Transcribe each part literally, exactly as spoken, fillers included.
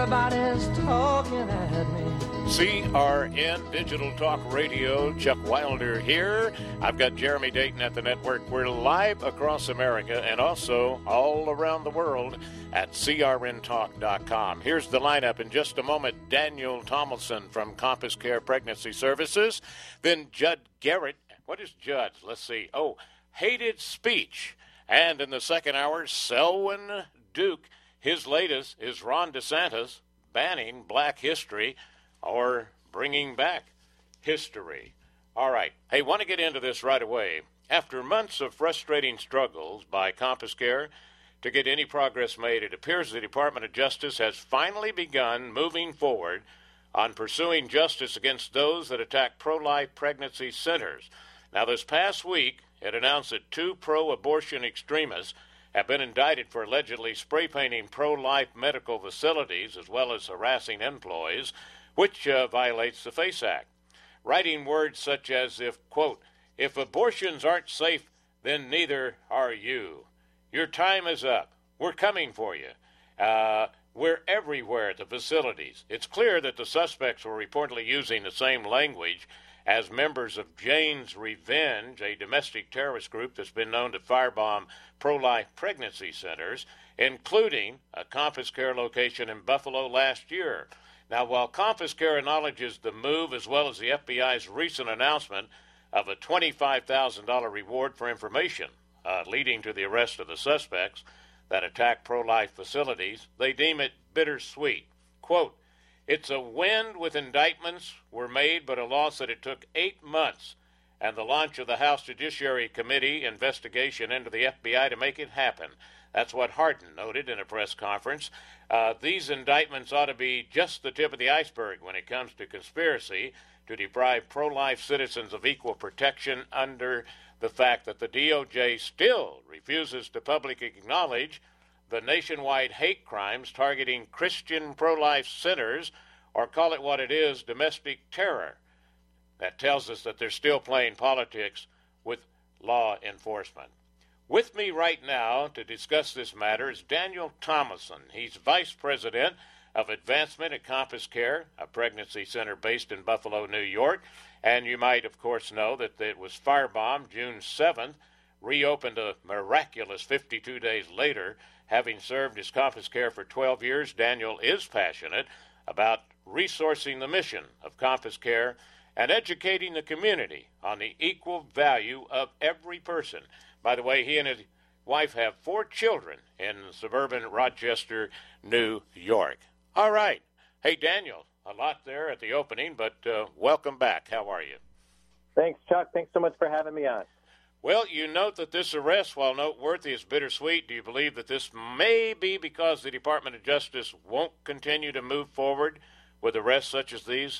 Everybody's talking at me. C R N Digital Talk Radio, Chuck Wilder here. I've got Jeremy Dayton at the network. We're live across America and also all around the world at C R N talk dot com. Here's the lineup in just a moment. Daniel Tomlinson from Compass Care Pregnancy Services. Then Judd Garrett. What is Judd? Let's see. Oh, Hated Speech. And in the second hour, Selwyn Duke. His latest is Ron DeSantis banning Black history or bringing back history. All right. Hey, want to get into this right away. After months of frustrating struggles by Compass Care to get any progress made, it appears the Department of Justice has finally begun moving forward on pursuing justice against those that attack pro-life pregnancy centers. Now, this past week, it announced that two pro-abortion extremists have been indicted for allegedly spray painting pro-life medical facilities as well as harassing employees, which uh, violates the FACE Act. Writing words such as if, quote, if abortions aren't safe, then neither are you. Your time is up. We're coming for you. Uh, we're everywhere at the facilities. It's clear that the suspects were reportedly using the same language as members of Jane's Revenge, a domestic terrorist group that's been known to firebomb pro-life pregnancy centers, including a Compass Care location in Buffalo last year. Now, while Compass Care acknowledges the move as well as the F B I's recent announcement of a twenty-five thousand dollars reward for information uh, leading to the arrest of the suspects that attack pro-life facilities, they deem it bittersweet. Quote, it's a win with indictments were made, but a loss that it took eight months and the launch of the House Judiciary Committee investigation into the F B I to make it happen. That's what Hardin noted in a press conference. Uh, these indictments ought to be just the tip of the iceberg when it comes to conspiracy to deprive pro-life citizens of equal protection under the fact that the D O J still refuses to publicly acknowledge the nationwide hate crimes targeting Christian pro-life centers, or call it what it is, domestic terror. That tells us that they're still playing politics with law enforcement. With me right now to discuss this matter is Daniel Tomlinson. He's Vice President of Advancement at Compass Care, a pregnancy center based in Buffalo, New York. And you might, of course, know that it was firebombed June seventh, reopened a miraculous fifty-two days later. Having served as Compass Care for twelve years, Daniel is passionate about resourcing the mission of Compass Care and educating the community on the equal value of every person. By the way, he and his wife have four children in suburban Rochester, New York. All right. Hey, Daniel, a lot there at the opening, but uh, welcome back. How are you? Thanks, Chuck. Thanks so much for having me on. Well, you note that this arrest, while noteworthy, is bittersweet. Do you believe that this may be because the Department of Justice won't continue to move forward with arrests such as these?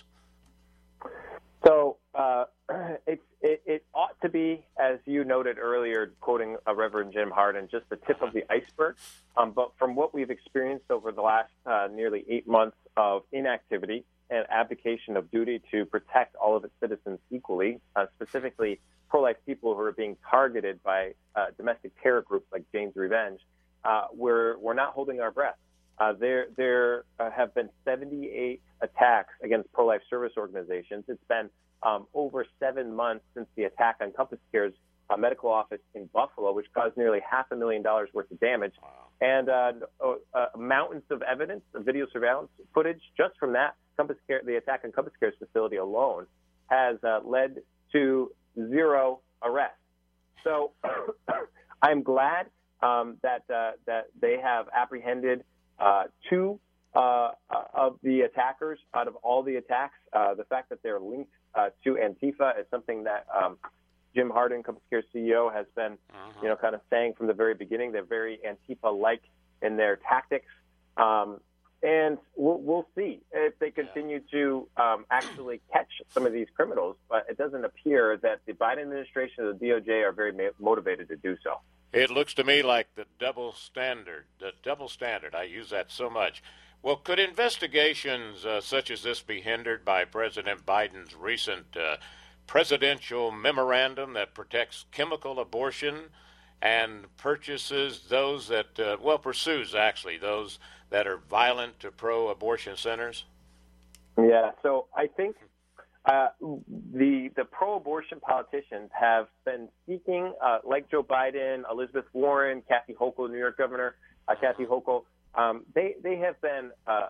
So uh, it, it, it ought to be, as you noted earlier, quoting uh, Reverend Jim Hardin, just the tip of the iceberg. Um, but from what we've experienced over the last uh, nearly eight months of inactivity and abdication of duty to protect all of its citizens equally, uh, specifically pro-life people who are being targeted by uh, domestic terror groups like Jane's Revenge, uh, we're we're not holding our breath. Uh, there there uh, have been seventy-eight attacks against pro-life service organizations. It's been um, over seven months since the attack on Compass Care's uh, medical office in Buffalo, which caused nearly half a million dollars worth of damage, and uh, uh, mountains of evidence, of video surveillance footage just from that Compass Care, the attack on Compass Care's facility alone, has uh, led to zero arrests. So I'm glad um, that uh, that they have apprehended uh, two uh, of the attackers out of all the attacks. Uh, the fact that they're linked uh, to Antifa is something that um, Jim Hardin, Compass Care C E O, has been, uh-huh. you know, kind of saying from the very beginning. They're very Antifa-like in their tactics. Um, And we'll, we'll see if they continue to um, actually catch some of these criminals. But it doesn't appear that the Biden administration or the D O J are very ma- motivated to do so. It looks to me like the double standard, the double standard. I use that so much. Well, could investigations uh, such as this be hindered by President Biden's recent uh, presidential memorandum that protects chemical abortion and purchases those that, uh, well, pursues actually those that are violent to pro-abortion centers? Yeah, so I think uh, the the pro-abortion politicians have been seeking, uh, like Joe Biden, Elizabeth Warren, Kathy Hochul, New York Governor uh, Kathy Hochul, um, they they have been uh,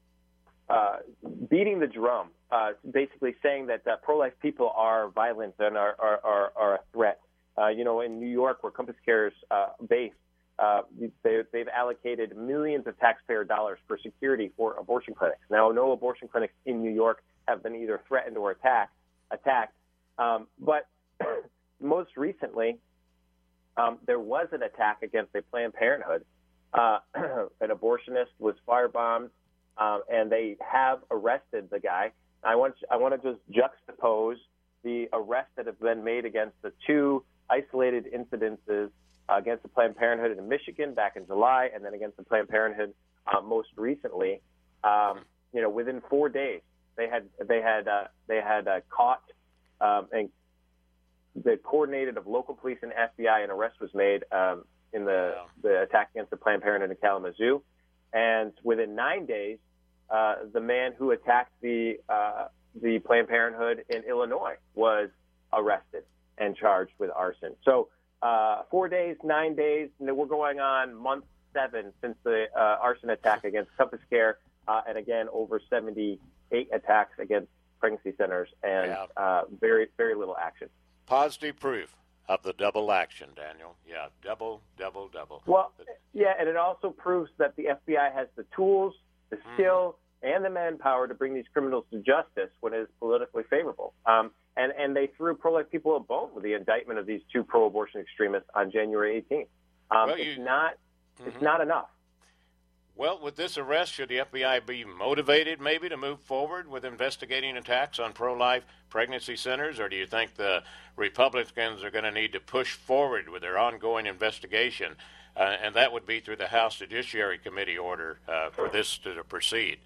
uh, beating the drum, uh, basically saying that uh, pro-life people are violent and are are, are, are a threat. Uh, you know, in New York, where Compass Care is uh, based, uh, they, they've allocated millions of taxpayer dollars for security for abortion clinics. Now, no abortion clinics in New York have been either threatened or attacked. attacked. Um, but most recently, um, there was an attack against a Planned Parenthood. Uh, an abortionist was firebombed, um, and they have arrested the guy. I want I want to just juxtapose the arrests that have been made against the two isolated incidences uh, against the Planned Parenthood in Michigan back in July, and then against the Planned Parenthood uh, most recently. Um, you know, within four days, they had they had uh, they had uh, caught um, and the coordinated of local police and F B I. An arrest was made um, in the the attack against the Planned Parenthood in Kalamazoo, and within nine days, uh, the man who attacked the uh, the Planned Parenthood in Illinois was arrested and charged with arson. So uh, four days, nine days, you know, we're going on month seven since the uh, arson attack against Compass Care, uh, and again, over seventy-eight attacks against pregnancy centers, and yeah. uh, very, very little action. Positive proof of the double action, Daniel. Yeah, double, double, double. Well, yeah, and it also proves that the F B I has the tools, the skill, mm-hmm. and the manpower to bring these criminals to justice when it is politically favorable. Um, and, and they threw pro-life people a bone with the indictment of these two pro-abortion extremists on January eighteenth. Um, well, you, it's not mm-hmm. it's not enough. Well, with this arrest, should the F B I be motivated maybe to move forward with investigating attacks on pro-life pregnancy centers, or do you think the Republicans are going to need to push forward with their ongoing investigation, uh, and that would be through the House Judiciary Committee order uh, for this to, to proceed?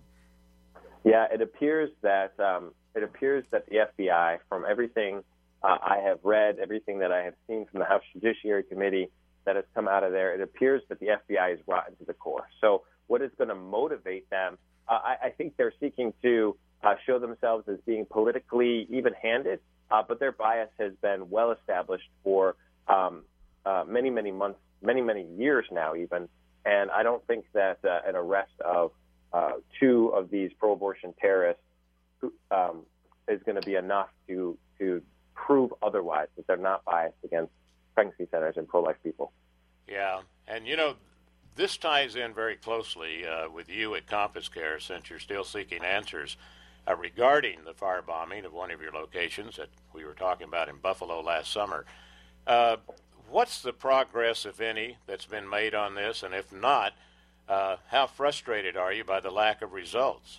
Yeah, it appears that um, it appears that the F B I, from everything uh, I have read, everything that I have seen from the House Judiciary Committee that has come out of there, it appears that the F B I is rotten to the core. So what is going to motivate them? Uh, I, I think they're seeking to uh, show themselves as being politically even-handed, uh, but their bias has been well established for um, uh, many, many months, many, many years now even. And I don't think that uh, an arrest of uh, two of these pro-abortion terrorists um, is going to be enough to to prove otherwise, that they're not biased against pregnancy centers and pro-life people. Yeah, and you know, this ties in very closely uh, with you at Compass Care, since you're still seeking answers uh, regarding the firebombing of one of your locations that we were talking about in Buffalo last summer. Uh, what's the progress, if any, that's been made on this, and if not, uh, how frustrated are you by the lack of results?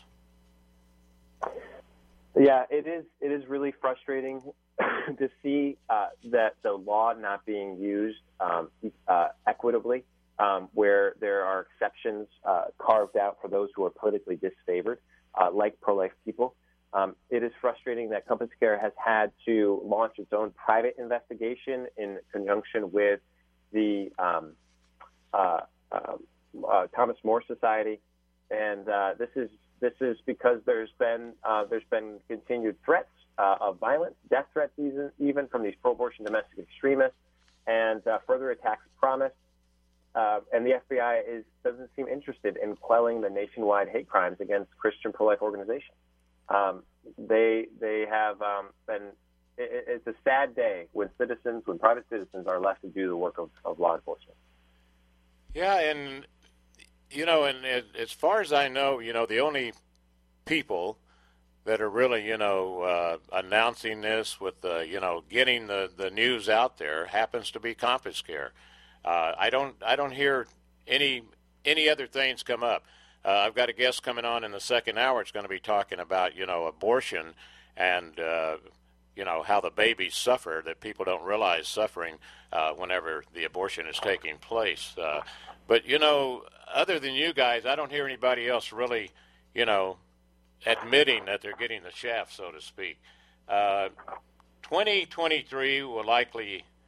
Yeah, it is. It is really frustrating to see uh, that the law not being used um, uh, equitably, um, where there are exceptions uh, carved out for those who are politically disfavored, uh, like pro-life people. Um, it is frustrating that Compass Care has had to launch its own private investigation in conjunction with the um, uh, uh, uh, Thomas More Society, and uh, this is this is because there's been uh, there's been continued threats Uh, of violence, death threats even, even from these pro-abortion domestic extremists, and uh, further attacks promised. Uh, and the F B I is doesn't seem interested in quelling the nationwide hate crimes against Christian pro-life organizations. Um, they they have um, been. It, it's a sad day when citizens, when private citizens, are left to do the work of, of law enforcement. Yeah, and you know, and it, as far as I know, you know, the only people that are really, you know, uh, announcing this with, uh, you know, getting the, the news out there happens to be Compass Care. Uh, I don't I don't hear any any other things come up. Uh, I've got a guest coming on in the second hour. It's going to be talking about, you know, abortion and, uh, you know, how the babies suffer, that people don't realize suffering uh, whenever the abortion is taking place. Uh, but, you know, other than you guys, I don't hear anybody else really, you know, admitting that they're getting the shaft, so to speak. Uh, twenty twenty-three will likely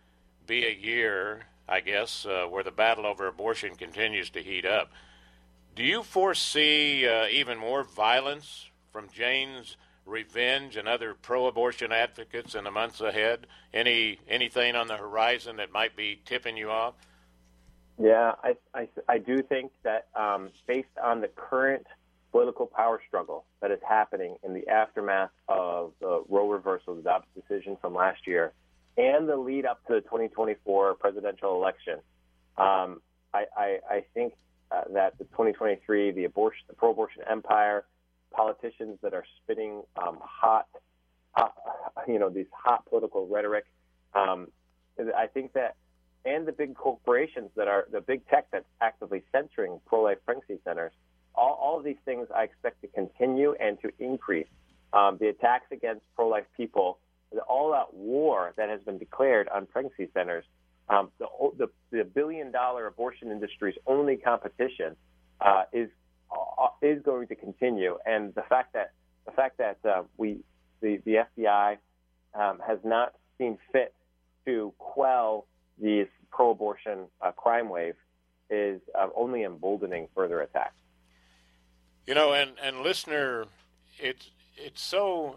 be a year, I guess, uh, where the battle over abortion continues to heat up. Do you foresee uh, even more violence from Jane's Revenge and other pro-abortion advocates in the months ahead? Any anything on the horizon that might be tipping you off? Yeah, I, I, I do think that um, based on the current political power struggle that is happening in the aftermath of the Roe reversal, the Dobbs decision from last year, and the lead up to the twenty twenty-four presidential election, um, I, I, I think uh, that the twenty twenty-three, the abortion, the pro-abortion empire, politicians that are spitting um, hot, hot, you know, these hot political rhetoric, um, I think that, and the big corporations that are, the big tech that's actively censoring pro-life pregnancy centers, all, all of these things I expect to continue and to increase. Um, the attacks against pro-life people, the all-out war that has been declared on pregnancy centers, um, the, the, the billion-dollar abortion industry's only competition uh, is uh, is going to continue. And the fact that the fact that uh, we the, the F B I um, has not seen fit to quell this pro-abortion uh, crime wave is uh, only emboldening further attacks. You know, and, and listener, it's it's so,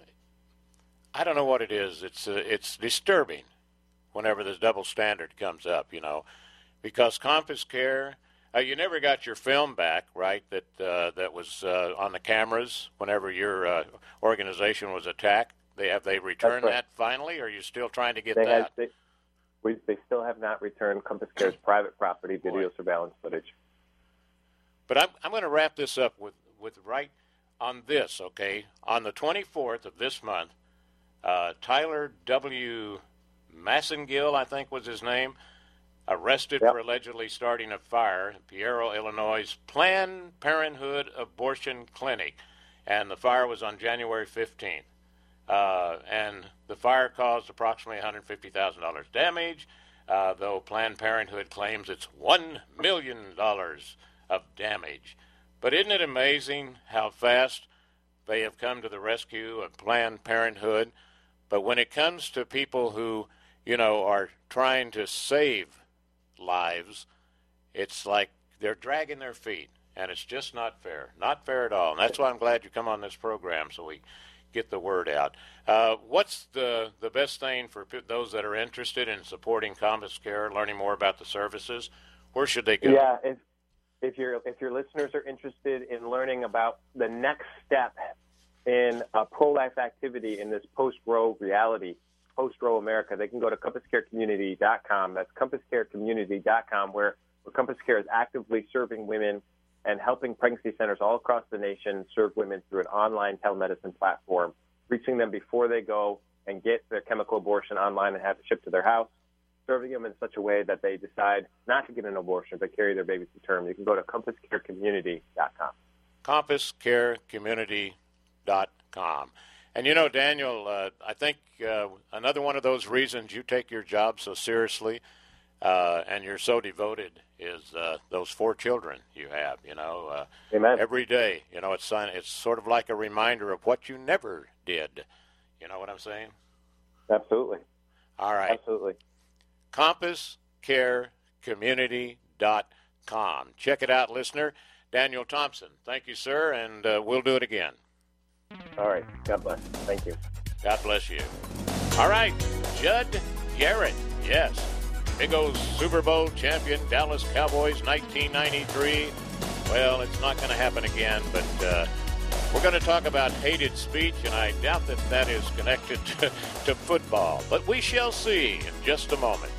I don't know what it is. It's uh, it's disturbing whenever this double standard comes up, you know, because Compass Care, uh, you never got your film back, right, that uh, that was uh, on the cameras whenever your uh, organization was attacked. They Have they returned right. that finally, or are you still trying to get they that? Had, they, we, they still have not returned Compass Care's private property video Boy. surveillance footage. But I'm, I'm going to wrap this up with, with right on this, okay? On the twenty-fourth of this month, uh, Tyler W. Massengill, I think was his name, arrested yep. for allegedly starting a fire in Piero, Illinois' Planned Parenthood abortion clinic. And the fire was on January fifteenth. Uh, and the fire caused approximately one hundred fifty thousand dollars damage, uh, though Planned Parenthood claims it's one million dollars of damage. But isn't it amazing how fast they have come to the rescue of Planned Parenthood? But when it comes to people who, you know, are trying to save lives, it's like they're dragging their feet, and it's just not fair. Not fair at all. And that's why I'm glad you come on this program, so we get the word out. Uh, what's the, the best thing for p- those that are interested in supporting Compass Care, learning more about the services? Where should they go? Yeah, if, if, your if your listeners are interested in learning about the next step in uh, pro-life activity in this post-Roe reality, post-Roe America, they can go to compass care community dot com. That's compass care community dot com, where, where Compass Care is actively serving women and helping pregnancy centers all across the nation serve women through an online telemedicine platform, reaching them before they go and get their chemical abortion online and have it shipped to their house, serving them in such a way that they decide not to get an abortion but carry their babies to term. You can go to compass care community dot com. compass care community dot com. And, you know, Daniel, uh, I think uh, another one of those reasons you take your job so seriously uh, and you're so devoted is uh, those four children you have, you know. Uh, Amen. Every day, you know, it's, it's sort of like a reminder of what you never did. You know what I'm saying? Absolutely. All right. Absolutely. compass care community dot com. Check it out, listener. Daniel Thompson, thank you, sir, and uh, we'll do it again. All right. God bless. Thank you. God bless you. All right. Judd Garrett. Yes. Big old Super Bowl champion, Dallas Cowboys, nineteen ninety-three. Well, it's not going to happen again, but uh, we're going to talk about hated speech, and I doubt that that is connected to, to football. But we shall see in just a moment.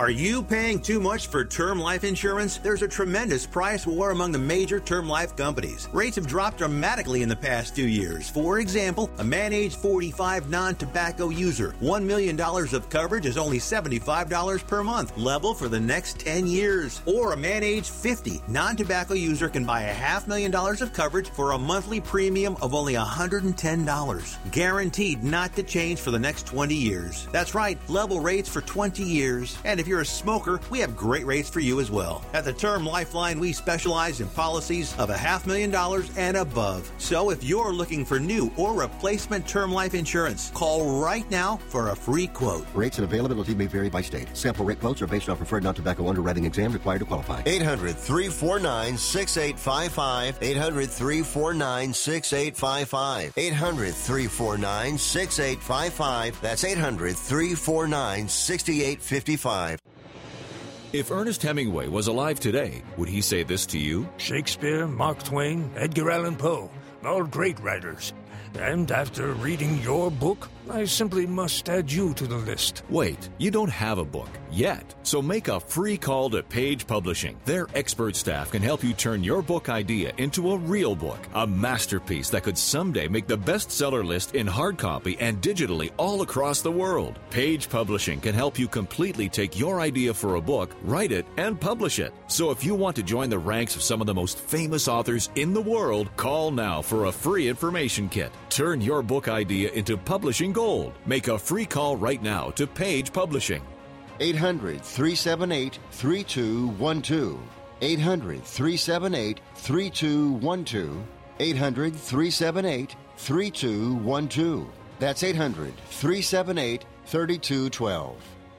Are you paying too much for term life insurance? There's a tremendous price war among the major term life companies. Rates have dropped dramatically in the past few years. For example, a man age forty-five non-tobacco user, one million dollars of coverage is only seventy-five dollars per month, level for the next ten years. Or a man age fifty non-tobacco user can buy a half million dollars of coverage for a monthly premium of only one hundred ten dollars. Guaranteed not to change for the next twenty years. That's right, level rates for twenty years. And if you're a smoker, we have great rates for you as well. At the Term Lifeline, we specialize in policies of a half million dollars and above. So if you're looking for new or replacement term life insurance, call right now for a free quote. Rates and availability may vary by state. Sample rate quotes are based on preferred non-tobacco underwriting exam required to qualify. eight hundred, three four nine, six eight five five. eight hundred, three four nine, six eight five five. eight hundred, three four nine, six eight five five. That's eight hundred, three four nine, six eight five five. If Ernest Hemingway was alive today, would he say this to you? Shakespeare, Mark Twain, Edgar Allan Poe, all great writers. And after reading your book, I simply must add you to the list. Wait, you don't have a book yet. So make a free call to Page Publishing. Their expert staff can help you turn your book idea into a real book, a masterpiece that could someday make the bestseller list in hard copy and digitally all across the world. Page Publishing can help you completely take your idea for a book, write it, and publish it. So if you want to join the ranks of some of the most famous authors in the world, call now for a free information kit. Turn your book idea into publishing gold. Make a free call right now to Page Publishing. eight hundred, three seven eight, three two one two. eight hundred, three seven eight, three two one two. eight hundred, three seven eight, three two one two. That's eight hundred, three seven eight, three two one two.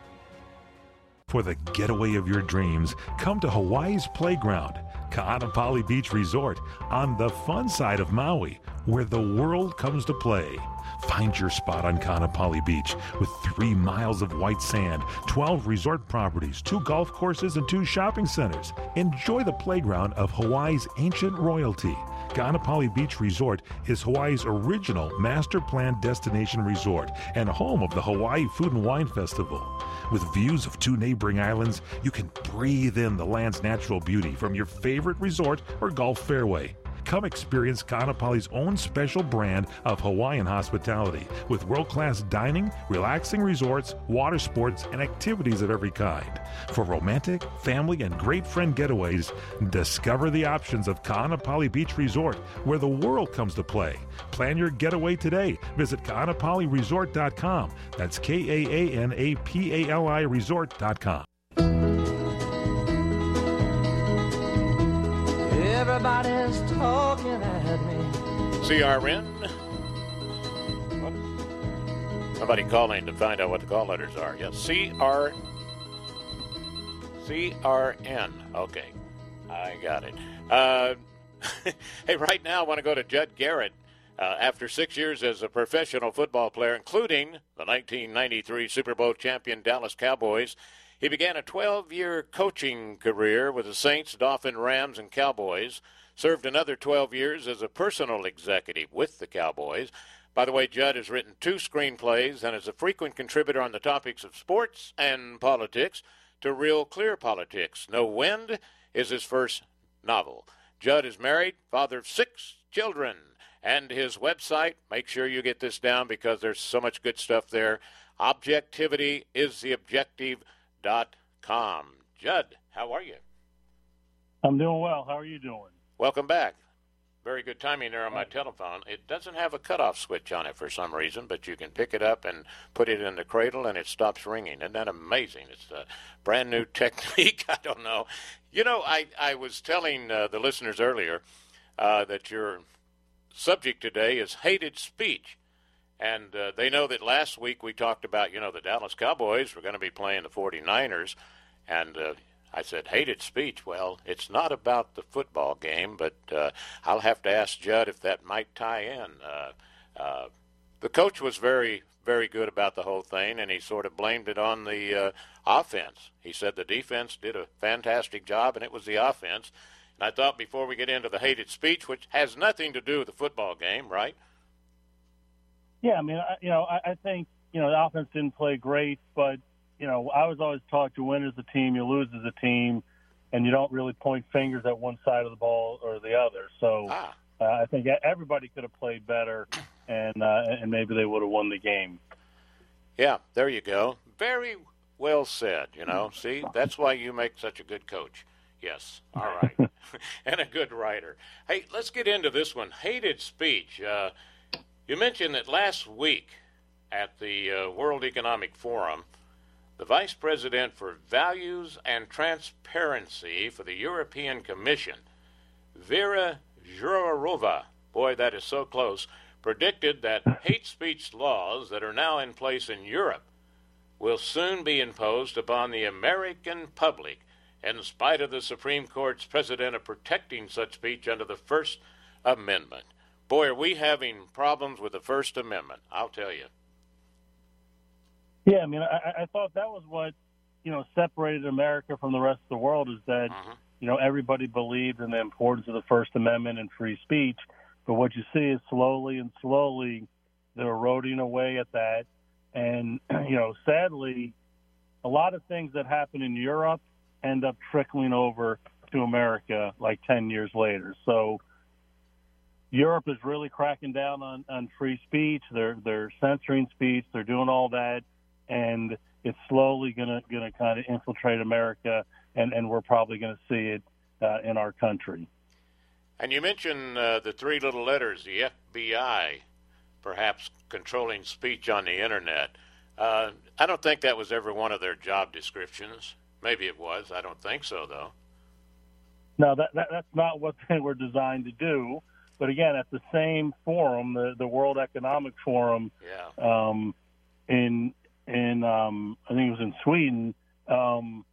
For the getaway of your dreams, come to Hawaii's Playground, Ka'anapali Beach Resort, on the fun side of Maui, where the world comes to play. Find your spot on Ka'anapali Beach with three miles of white sand, twelve resort properties, two golf courses, and two shopping centers. Enjoy the playground of Hawaii's ancient royalty. Ka'anapali Beach Resort is Hawaii's original master planned destination resort and home of the Hawaii Food and Wine Festival. With views of two neighboring islands, you can breathe in the land's natural beauty from your favorite resort or golf fairway. Come experience Ka'anapali's own special brand of Hawaiian hospitality with world-class dining, relaxing resorts, water sports, and activities of every kind. For romantic, family, and great friend getaways, discover the options of Ka'anapali Beach Resort, where the world comes to play. Plan your getaway today. Visit Ka'anapali Resort dot com. That's K A A N A P A L I Resort dot com. Everybody's talking at me. C R N. What? Somebody calling to find out what the call letters are. Yes, C R. C R N. Okay, I got it. Uh, hey, right now I want to go to Judd Garrett. Uh, after six years as a professional football player, including the nineteen ninety-three Super Bowl champion Dallas Cowboys, he began a twelve-year coaching career with the Saints, Dolphins, Rams, and Cowboys, served another twelve years as a personal executive with the Cowboys. By the way, Judd has written two screenplays and is a frequent contributor on the topics of sports and politics to Real Clear Politics. No Wind is his first novel. Judd is married, father of six children, and his website, make sure you get this down because there's so much good stuff there, objectivity is the objective dot com. Judd, how are you? I'm doing well. How are you doing? Welcome back. Very good timing there on my telephone. It doesn't have a cutoff switch on it for some reason, but you can pick it up and put it in the cradle and it stops ringing. Isn't that amazing? It's a brand new technique. I don't know. You know, I, I was telling uh, the listeners earlier uh, that your subject today is hated speech. And uh, they know that last week we talked about, you know, the Dallas Cowboys were going to be playing the forty-niners. And uh, I said, hated speech. Well, it's not about the football game, but uh, I'll have to ask Judd if that might tie in. Uh, uh, the coach was very, very good about the whole thing, and he sort of blamed it on the uh, offense. He said the defense did a fantastic job, and it was the offense. And I thought before we get into the hated speech, which has nothing to do with the football game, right? Yeah, I mean, I, you know, I, I think, you know, the offense didn't play great, but, you know, I was always taught you win as a team, you lose as a team, and you don't really point fingers at one side of the ball or the other. So ah. uh, I think everybody could have played better, and uh, and maybe they would have won the game. Yeah, there you go. Very well said, you know. See, that's why you make such a good coach. Yes, all right. And a good writer. Hey, let's get into this one. Hated speech. Uh, you mentioned that last week at the uh, World Economic Forum, the Vice President for Values and Transparency for the European Commission, Vera Jourova, boy, that is so close, predicted that hate speech laws that are now in place in Europe will soon be imposed upon the American public in spite of the Supreme Court's precedent of protecting such speech under the First Amendment. Boy, are we having problems with the First Amendment, I'll tell you. Yeah, I mean, I, I thought that was what, you know, separated America from the rest of the world, is that, uh-huh. you know, everybody believed in the importance of the First Amendment and free speech. But what you see is slowly and slowly they're eroding away at that. And, you know, sadly, a lot of things that happen in Europe end up trickling over to America like ten years later. So Europe is really cracking down on, on free speech. They're they're censoring speech. They're doing all that, and it's slowly gonna gonna kind of infiltrate America, and, and we're probably gonna see it uh, in our country. And you mentioned uh, the three little letters, the F B I, perhaps controlling speech on the internet. Uh, I don't think that was ever one of their job descriptions. Maybe it was. I don't think so, though. No, that, that that's not what they were designed to do. But again, at the same forum, the, the World Economic Forum, yeah. um, in in um, I think it was in Sweden, um,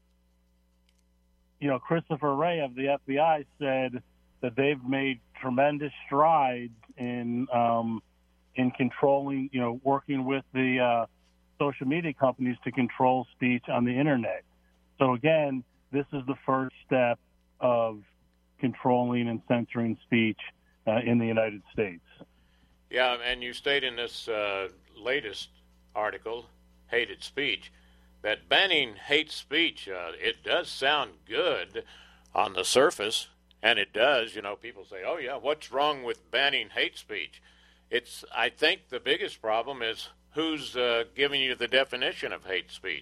you know, Christopher Wray of the F B I said that they've made tremendous strides in um, in controlling, you know, working with the uh, social media companies to control speech on the internet. So again, this is the first step of controlling and censoring speech uh, in the United States. Yeah, and you state in this uh, latest article, Hated Speech, that banning hate speech, uh, it does sound good on the surface, and it does. You know, people say, oh, yeah, what's wrong with banning hate speech? It's, I think the biggest problem is who's uh, giving you the definition of hate speech.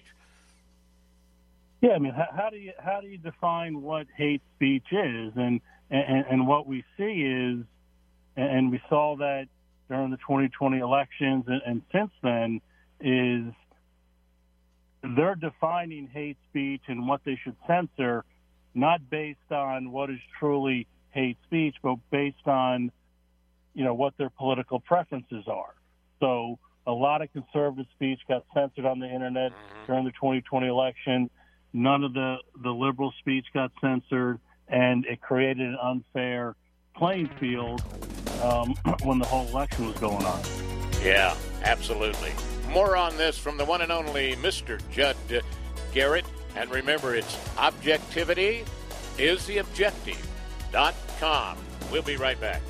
Yeah, I mean, how, how do you how do you define what hate speech is? And and, and what we see is, and we saw that during the twenty twenty elections, and, and since then, is they're defining hate speech and what they should censor, not based on what is truly hate speech, but based on, you know, what their political preferences are. So a lot of conservative speech got censored on the internet mm-hmm. during the twenty twenty election. None of the, the liberal speech got censored, and it created an unfair playing field um, when the whole election was going on. Yeah, absolutely. More on this from the one and only Mister Judd Garrett. And remember, it's objectivity is the objective dot com. We'll be right back.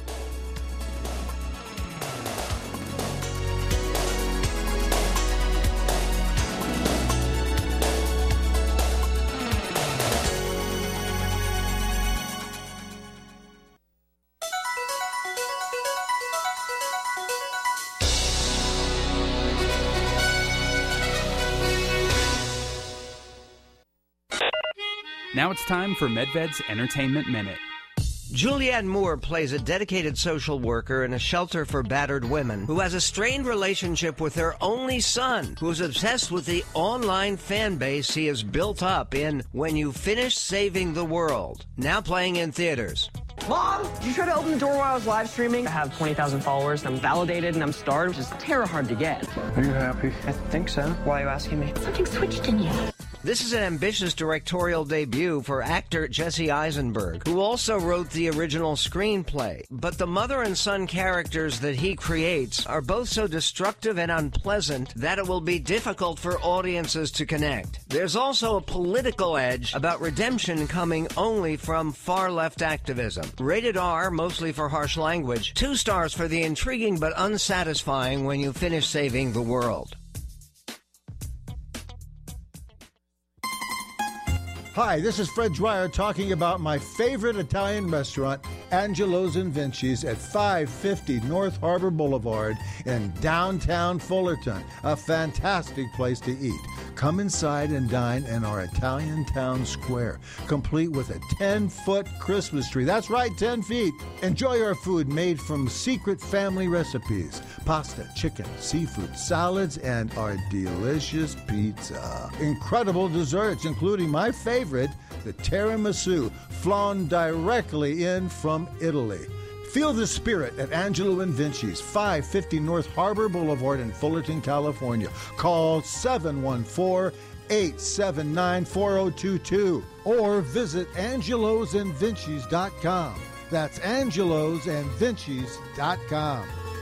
Now it's time for MedVed's Entertainment Minute. Julianne Moore plays a dedicated social worker in a shelter for battered women who has a strained relationship with her only son, who's obsessed with the online fan base he has built up in When You Finish Saving the World, now playing in theaters. Mom, did you try to open the door while I was live streaming? I have twenty thousand followers, and I'm validated, and I'm starred, which is terror hard to get. Are you happy? I think so. Why are you asking me? Something switched in you. This is an ambitious directorial debut for actor Jesse Eisenberg, who also wrote the original screenplay. But the mother and son characters that he creates are both so destructive and unpleasant that it will be difficult for audiences to connect. There's also a political edge about redemption coming only from far-left activism. Rated R, mostly for harsh language. Two stars for the intriguing but unsatisfying When You Finish Saving the World. Hi, this is Fred Dwyer talking about my favorite Italian restaurant, Angelo's and Vinci's at five fifty North Harbor Boulevard in downtown Fullerton. A fantastic place to eat. Come inside and dine in our Italian town square, complete with a ten-foot Christmas tree. That's right, ten feet. Enjoy our food made from secret family recipes. Pasta, chicken, seafood, salads, and our delicious pizza. Incredible desserts, including my favorite, the tiramisu, flown directly in from Italy. Feel the spirit at Angelo and Vinci's, five fifty North Harbor Boulevard in Fullerton, California. Call seven one four, eight seven nine, four zero two two or visit angelos and vinci's dot com. That's angelos and vinci's dot com.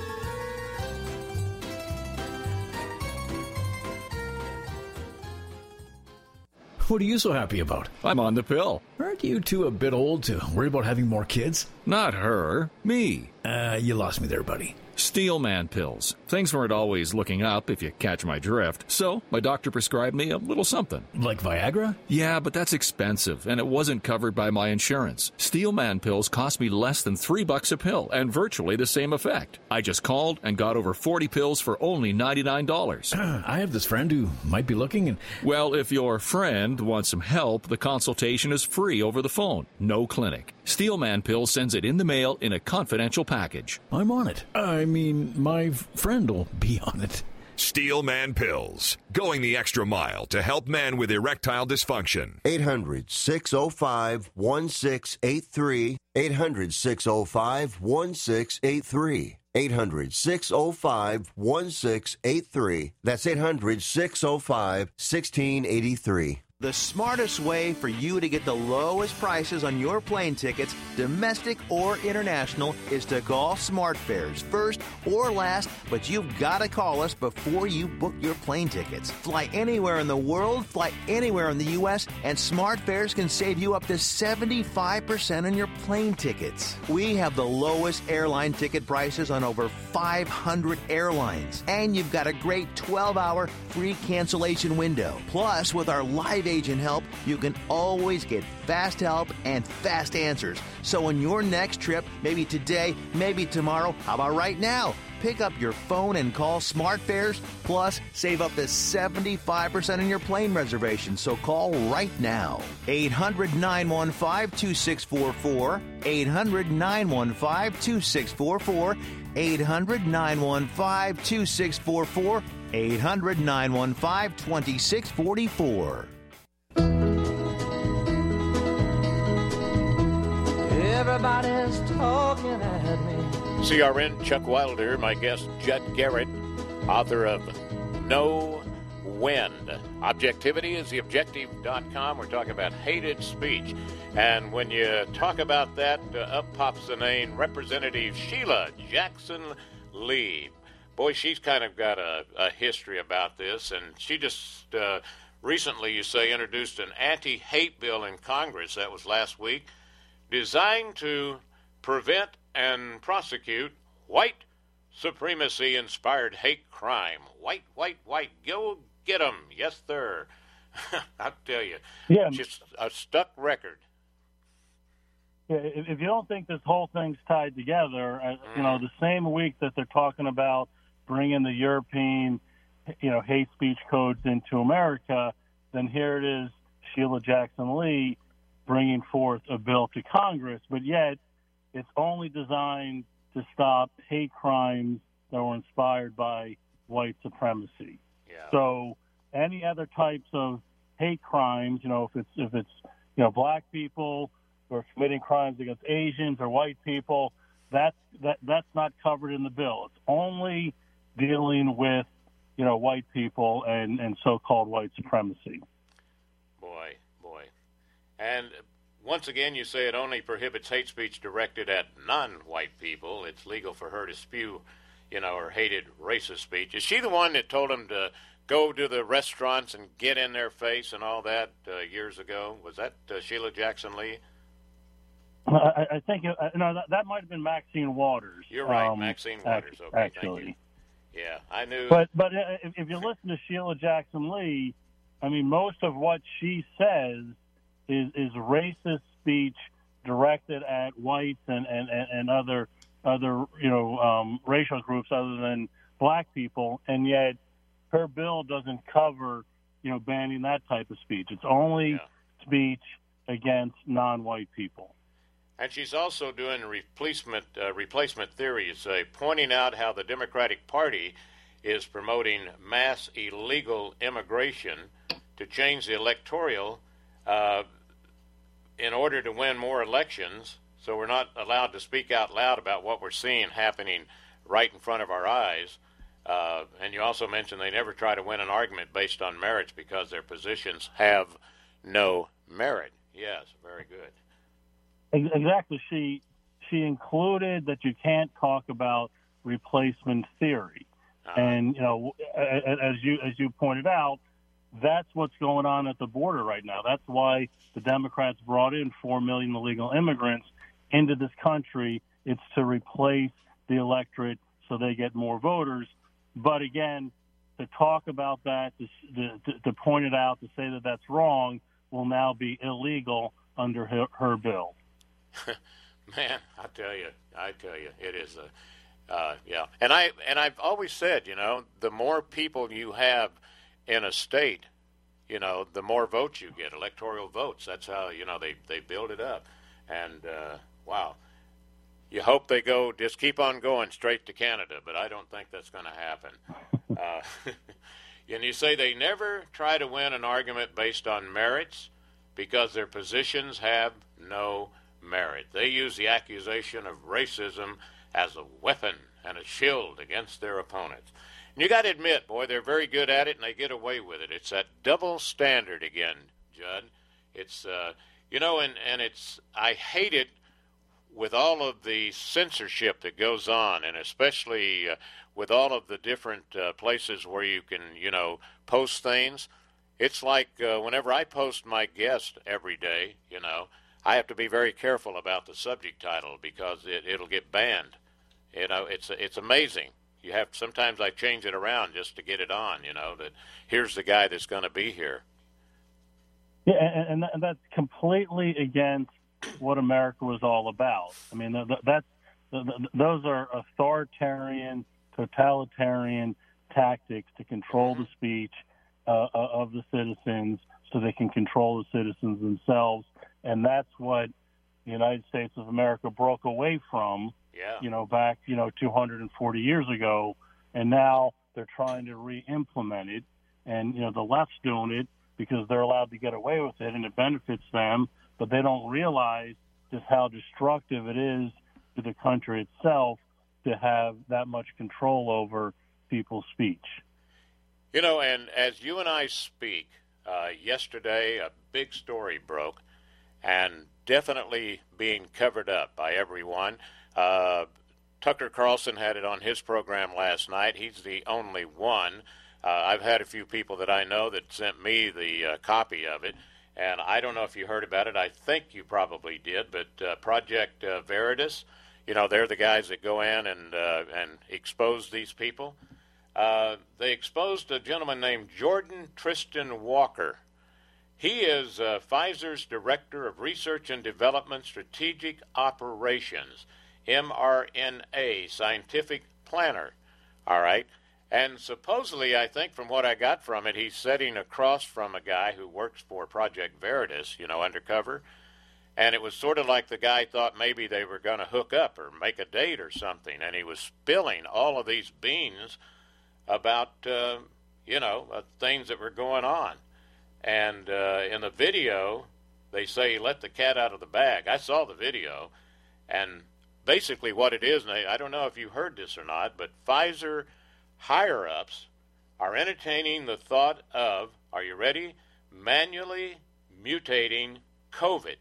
What are you so happy about? I'm on the pill. Aren't you two a bit old to worry about having more kids? Not her, me. Uh, you lost me there, buddy. Steelman pills. Things weren't always looking up, if you catch my drift. So, my doctor prescribed me a little something. Like Viagra? Yeah, but that's expensive, and it wasn't covered by my insurance. Steelman pills cost me less than three bucks a pill, and virtually the same effect. I just called and got over forty pills for only ninety-nine dollars. I have this friend who might be looking and... Well, if your friend wants some help, the consultation is free over the phone. No clinic. Steelman Pill sends it in the mail in a confidential package. I'm on it. I mean, my friend will be on it. Steelman Pills, going the extra mile to help men with erectile dysfunction. eight hundred, six oh five, one six eight three. eight hundred, six oh five, one six eight three. eight hundred, six oh five, one six eight three. That's eight hundred, six oh five, one six eight three. The smartest way for you to get the lowest prices on your plane tickets, domestic or international, is to call SmartFares first or last, but you've got to call us before you book your plane tickets. Fly anywhere in the world, fly anywhere in the U S, and SmartFares can save you up to seventy-five percent on your plane tickets. We have the lowest airline ticket prices on over five hundred airlines, and you've got a great twelve hour free cancellation window. Plus, with our live agent help, you can always get fast help and fast answers. So on your next trip, maybe today, maybe tomorrow, how about right now? Pick up your phone and call SmartFares, plus save up to seventy-five percent on your plane reservation. So call right now. eight hundred, nine one five, two six four four. eight hundred, nine one five, two six four four. eight hundred, nine one five, two six four four. eight hundred, nine one five, two six four four. Everybody's talking at me. C R N Chuck Wilder, my guest Judd Garrett, author of No Wind. Objectivity is the objective dot com. We're talking about hated speech. And when you talk about that, uh, up pops the name Representative Sheila Jackson Lee. Boy, she's kind of got a, a history about this, and she just uh, recently, you say, introduced an anti-hate bill in Congress. That was last week, designed to prevent and prosecute white supremacy-inspired hate crime. White, white, white, go get 'em. Yes, sir. I'll tell you, yeah. Just a stuck record. Yeah, if, if you don't think this whole thing's tied together, uh, you know, the same week that they're talking about bringing the European, you know, hate speech codes into America, then here it is, Sheila Jackson Lee bringing forth a bill to Congress, but yet it's only designed to stop hate crimes that were inspired by white supremacy. Yeah. So any other types of hate crimes, you know, if it's if it's you know black people or committing crimes against Asians or white people, that's that that's not covered in the bill. It's only dealing with you know white people and, and so-called white supremacy. Boy, boy. And once again, you say it only prohibits hate speech directed at non-white people. It's legal for her to spew, you know, her hated racist speech. Is she the one that told him to go to the restaurants and get in their face and all that uh, years ago? Was that uh, Sheila Jackson Lee? I, I think it, uh, no, that, that might have been Maxine Waters. You're right, um, Maxine Waters. Okay, actually. thank you. Yeah, I knew. But but uh, if, if you listen to Sheila Jackson Lee, I mean, most of what she says is, is racist speech directed at whites and, and, and other other you know um, racial groups other than black people, and yet her bill doesn't cover you know banning that type of speech. It's only yeah. speech against non-white people. And she's also doing replacement uh, replacement theories, uh, pointing out how the Democratic Party is promoting mass illegal immigration to change the electoral uh, in order to win more elections. So we're not allowed to speak out loud about what we're seeing happening right in front of our eyes. Uh, and you also mentioned they never try to win an argument based on merits because their positions have no merit. Yes, very good. Exactly. She she included that you can't talk about replacement theory, uh-huh. and you know, as you as you pointed out, that's what's going on at the border right now. That's why the Democrats brought in four million illegal immigrants into this country. It's to replace the electorate so they get more voters. But again, to talk about that, to, to, to point it out, to say that that's wrong, will now be illegal under her, her bill. Man, I tell you, I tell you, it is a, uh, yeah. And I and I've always said, you know, the more people you have in a state, you know, the more votes you get, electoral votes. That's how you know they they build it up. And uh, wow, you hope they go just keep on going straight to Canada, but I don't think that's going to happen. uh, and you say they never try to win an argument based on merits because their positions have no merit. They use the accusation of racism as a weapon and a shield against their opponents. And you got to admit, boy, they're very good at it, and they get away with it. It's that double standard again, Judd. It's, uh, you know, and, and it's, I hate it with all of the censorship that goes on, and especially uh, with all of the different uh, places where you can, you know, post things. It's like uh, whenever I post my guest every day, you know, I have to be very careful about the subject title because it, it'll get banned. You know, it's it's amazing. You have sometimes I change it around just to get it on. You know, that here's the guy that's going to be here. Yeah, and, and that's completely against what America was all about. I mean, that's those are authoritarian, totalitarian tactics to control mm-hmm. the speech uh, of the citizens, so they can control the citizens themselves. And that's what the United States of America broke away from, yeah. you know, back, you know, two hundred forty years ago. And now they're trying to re-implement it. And, you know, the left's doing it because they're allowed to get away with it and it benefits them. But they don't realize just how destructive it is to the country itself to have that much control over people's speech. You know, and as you and I speak, uh, yesterday a big story broke. And definitely being covered up by everyone. Uh, Tucker Carlson had it on his program last night. He's the only one. Uh, I've had a few people that I know that sent me the uh, copy of it, and I don't know if you heard about it. I think you probably did, but uh, Project uh, Veritas, you know, they're the guys that go in and uh, and expose these people. Uh, they exposed a gentleman named Jordan Tristan Walker. He is uh, Pfizer's Director of Research and Development Strategic Operations, M R N A, Scientific Planner, all right? And supposedly, I think from what I got from it, he's sitting across from a guy who works for Project Veritas, you know, undercover, and it was sort of like the guy thought maybe they were going to hook up or make a date or something, and he was spilling all of these beans about, uh, you know, uh, things that were going on. And uh, in the video, they say, let the cat out of the bag. I saw the video. And basically what it is, and I, I don't know if you heard this or not, but Pfizer higher-ups are entertaining the thought of, are you ready, manually mutating COVID.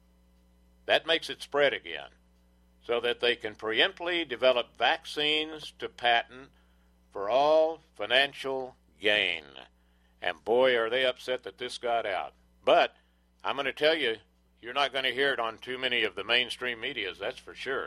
That makes it spread again, so that they can preemptively develop vaccines to patent for all financial gain. And boy, are they upset that this got out. But I'm going to tell you, you're not going to hear it on too many of the mainstream medias, that's for sure.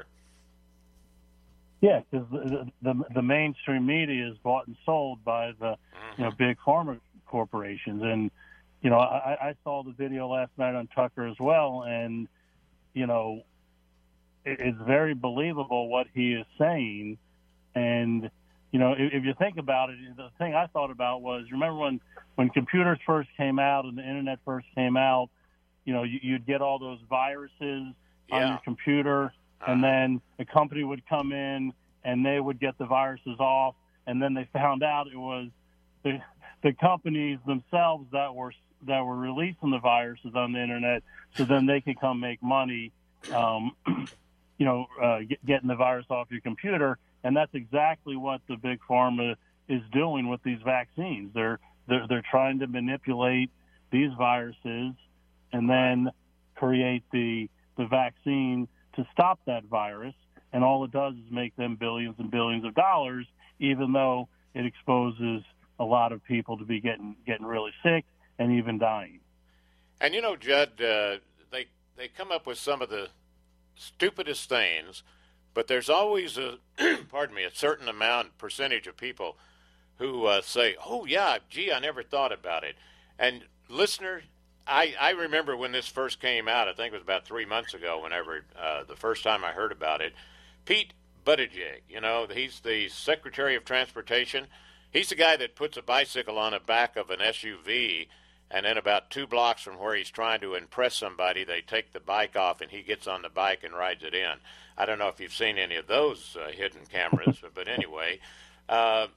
Yeah, because the, the the mainstream media is bought and sold by the mm-hmm. you know big pharma corporations, and you know, I, I saw the video last night on Tucker as well, and, you know, it, it's very believable what he is saying. And, you know, if, if you think about it, the thing I thought about was, remember when, when computers first came out and the Internet first came out, you know, you, you'd get all those viruses Yeah. on your computer, Uh-huh. and then a company would come in and they would get the viruses off, and then they found out it was the, the companies themselves that were that were releasing the viruses on the Internet, so then they could come make money, um, you know, uh, get, getting the virus off your computer. And that's exactly what the big pharma is doing with these vaccines. They're they're, they're trying to manipulate these viruses and then create the the vaccine to stop that virus. And all it does is make them billions and billions of dollars, even though it exposes a lot of people to be getting getting really sick and even dying. And you know, Judd, uh, they they come up with some of the stupidest things, but there's always a pardon me a certain amount percentage of people who uh, say, "Oh yeah, gee, I never thought about it." And listener, I I remember when this first came out. I think it was about three months ago. Whenever uh, the first time I heard about it, Pete Buttigieg, you know, he's the Secretary of Transportation. He's the guy that puts a bicycle on the back of an S U V, and then about two blocks from where he's trying to impress somebody, they take the bike off, and he gets on the bike and rides it in. I don't know if you've seen any of those uh, hidden cameras, but anyway, uh,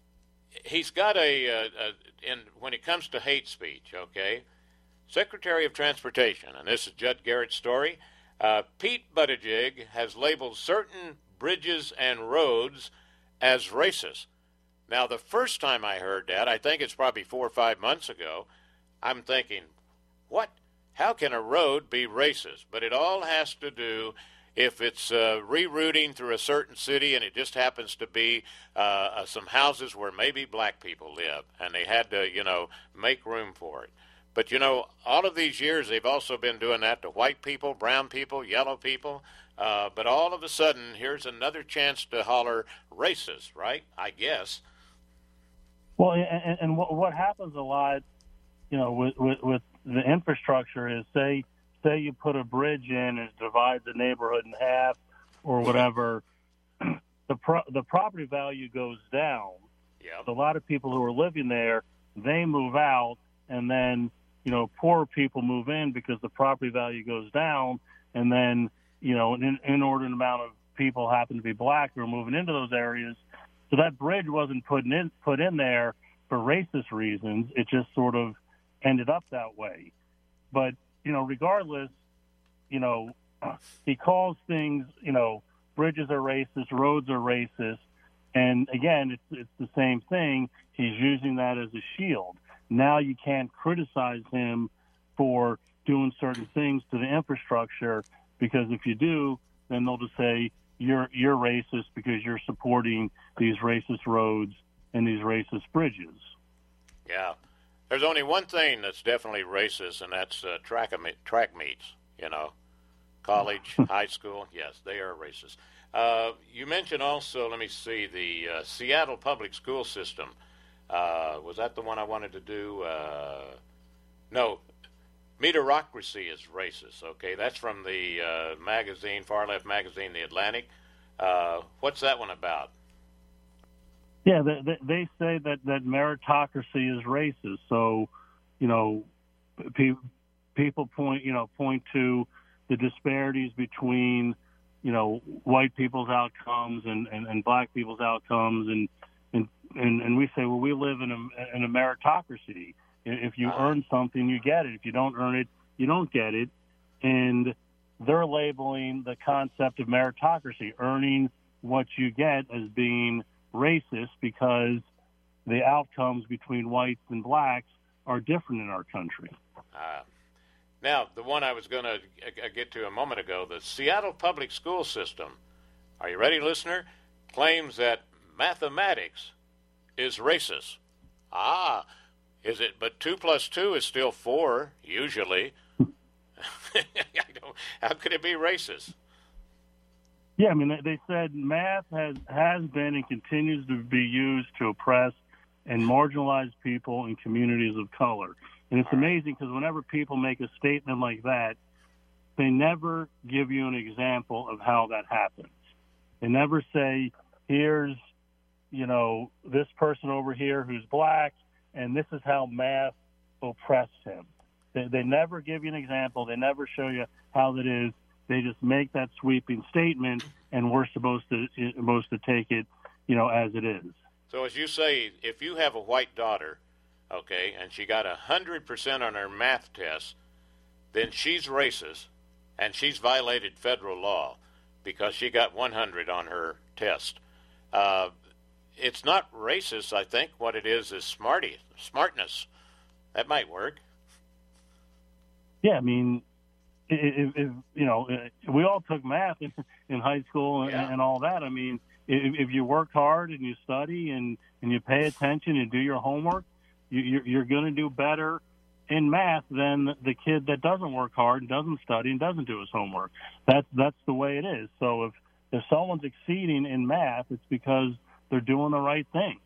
he's got a, a, a, in, when it comes to hate speech, okay, Secretary of Transportation, and this is Judd Garrett's story, uh, Pete Buttigieg has labeled certain bridges and roads as racist. Now, the first time I heard that, I think it's probably four or five months ago, I'm thinking, what? How can a road be racist? But it all has to do if it's uh, rerouting through a certain city and it just happens to be uh, uh, some houses where maybe black people live, and they had to, you know, make room for it. But, you know, all of these years they've also been doing that to white people, brown people, yellow people. Uh, but all of a sudden, here's another chance to holler racist, right? I guess. Well, and, and what, what happens a lot, you know, with, with, with the infrastructure is, say, say you put a bridge in and it divides the neighborhood in half or whatever, the pro- the property value goes down. Yep. So a lot of people who are living there, they move out, and then, you know, poor people move in because the property value goes down, and then, you know, an inordinate amount of people happen to be black who are moving into those areas. So that bridge wasn't put in put in there for racist reasons. It just sort of ended up that way. But, you know, regardless, you know, he calls things, you know, bridges are racist, roads are racist. And, again, it's, it's the same thing. He's using that as a shield. Now you can't criticize him for doing certain things to the infrastructure, because if you do, then they'll just say, You're you're racist because you're supporting these racist roads and these racist bridges. Yeah. There's only one thing that's definitely racist, and that's uh, track, track meets, you know. College, high school, yes, they are racist. Uh, you mentioned also, let me see, the uh, Seattle public school system. Uh, was that the one I wanted to do? Uh, no. Meritocracy is racist, okay? That's from the uh, magazine, far-left magazine, The Atlantic. Uh, what's that one about? Yeah, they, they, they say that, that meritocracy is racist. So, you know, pe- people point, you know, point to the disparities between, you know, white people's outcomes and, and, and black people's outcomes. And, and, and, and we say, well, we live in a, in a meritocracy. If you earn something, you get it. If you don't earn it, you don't get it. And they're labeling the concept of meritocracy, earning what you get, as being racist because the outcomes between whites and blacks are different in our country. Uh, now, the one I was going to get to a moment ago, the Seattle public school system, are you ready, listener, claims that mathematics is racist. Ah, is it? But two plus two is still four, usually. I don't, how could it be racist? Yeah, I mean, they said math has, has been and continues to be used to oppress and marginalize people in communities of color. And it's amazing because whenever people make a statement like that, they never give you an example of how that happens. They never say, here's, you know, this person over here who's black, and this is how math oppressed him. They, they never give you an example. They never show you how that is. They just make that sweeping statement, and we're supposed to supposed to take it, you know, as it is. So as you say, if you have a white daughter, okay, and she got one hundred percent on her math test, then she's racist, and she's violated federal law because she got one hundred on her test. Uh, it's not racist, I think. What it is is smarty, smartness. That might work. Yeah, I mean, if, if you know, we all took math in, in high school and, yeah. and all that. I mean, if, if you work hard and you study and, and you pay attention and do your homework, you, you're, you're going to do better in math than the kid that doesn't work hard and doesn't study and doesn't do his homework. That's that's the way it is. So if if someone's exceeding in math, it's because they're doing the right things.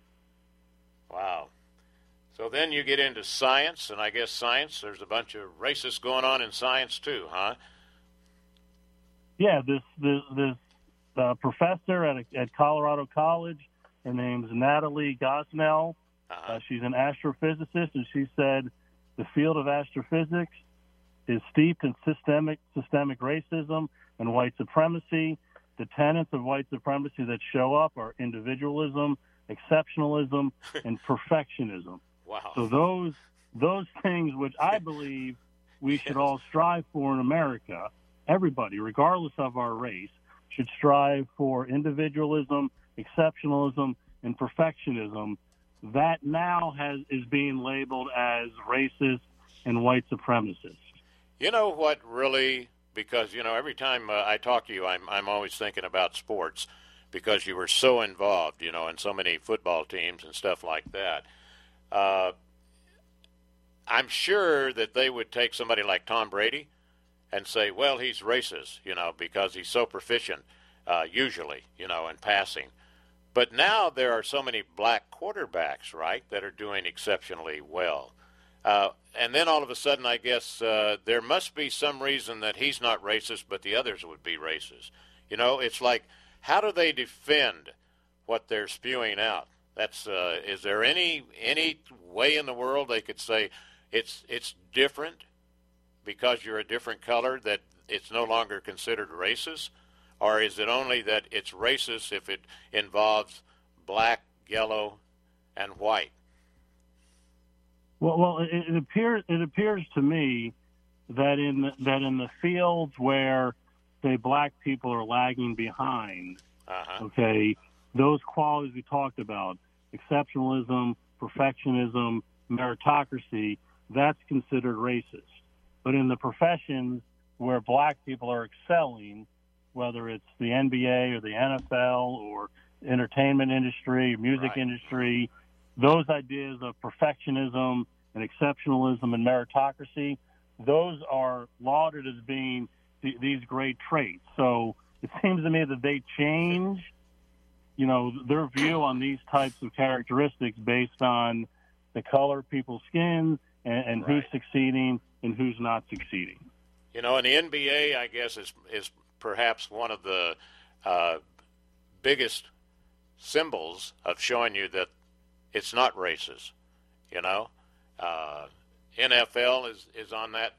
Wow. So then you get into science, and I guess science, there's a bunch of racists going on in science too, huh? Yeah, this this, this uh, professor at a, at Colorado College, her name's Natalie Gosnell. Uh-huh. Uh, she's an astrophysicist, and she said the field of astrophysics is steeped in systemic systemic racism and white supremacy. The tenets of white supremacy that show up are individualism, exceptionalism, and perfectionism. Wow. So those those things which I believe we should all strive for in America, everybody, regardless of our race, should strive for individualism, exceptionalism, and perfectionism. That now has is being labeled as racist and white supremacist. You know what really, because, you know, every time uh, I talk to you, I'm I'm always thinking about sports because you were so involved, you know, in so many football teams and stuff like that. Uh, I'm sure that they would take somebody like Tom Brady and say, well, he's racist, you know, because he's so proficient, uh, usually, you know, in passing. But now there are so many black quarterbacks, right, that are doing exceptionally well. Uh, and then all of a sudden, I guess uh, there must be some reason that he's not racist, but the others would be racist. You know, it's like, how do they defend what they're spewing out? That's uh, is there any any way in the world they could say it's it's different because you're a different color that it's no longer considered racist? Or is it only that it's racist if it involves black, yellow, and white? Well, well, it, it appears it appears to me that in the, that in the fields where, say, black people are lagging behind, uh-huh. okay, those qualities we talked about, exceptionalism, perfectionism, meritocracy, that's considered racist. But in the professions where black people are excelling, whether it's the N B A or the N F L or entertainment industry, music right. industry, those ideas of perfectionism and exceptionalism and meritocracy, those are lauded as being th- these great traits. So it seems to me that they change, you know, their view on these types of characteristics based on the color of people's skin and, and right. who's succeeding and who's not succeeding. You know, and the N B A, I guess, is is perhaps one of the uh, biggest symbols of showing you that it's not racist. You know, uh, N F L is, is on that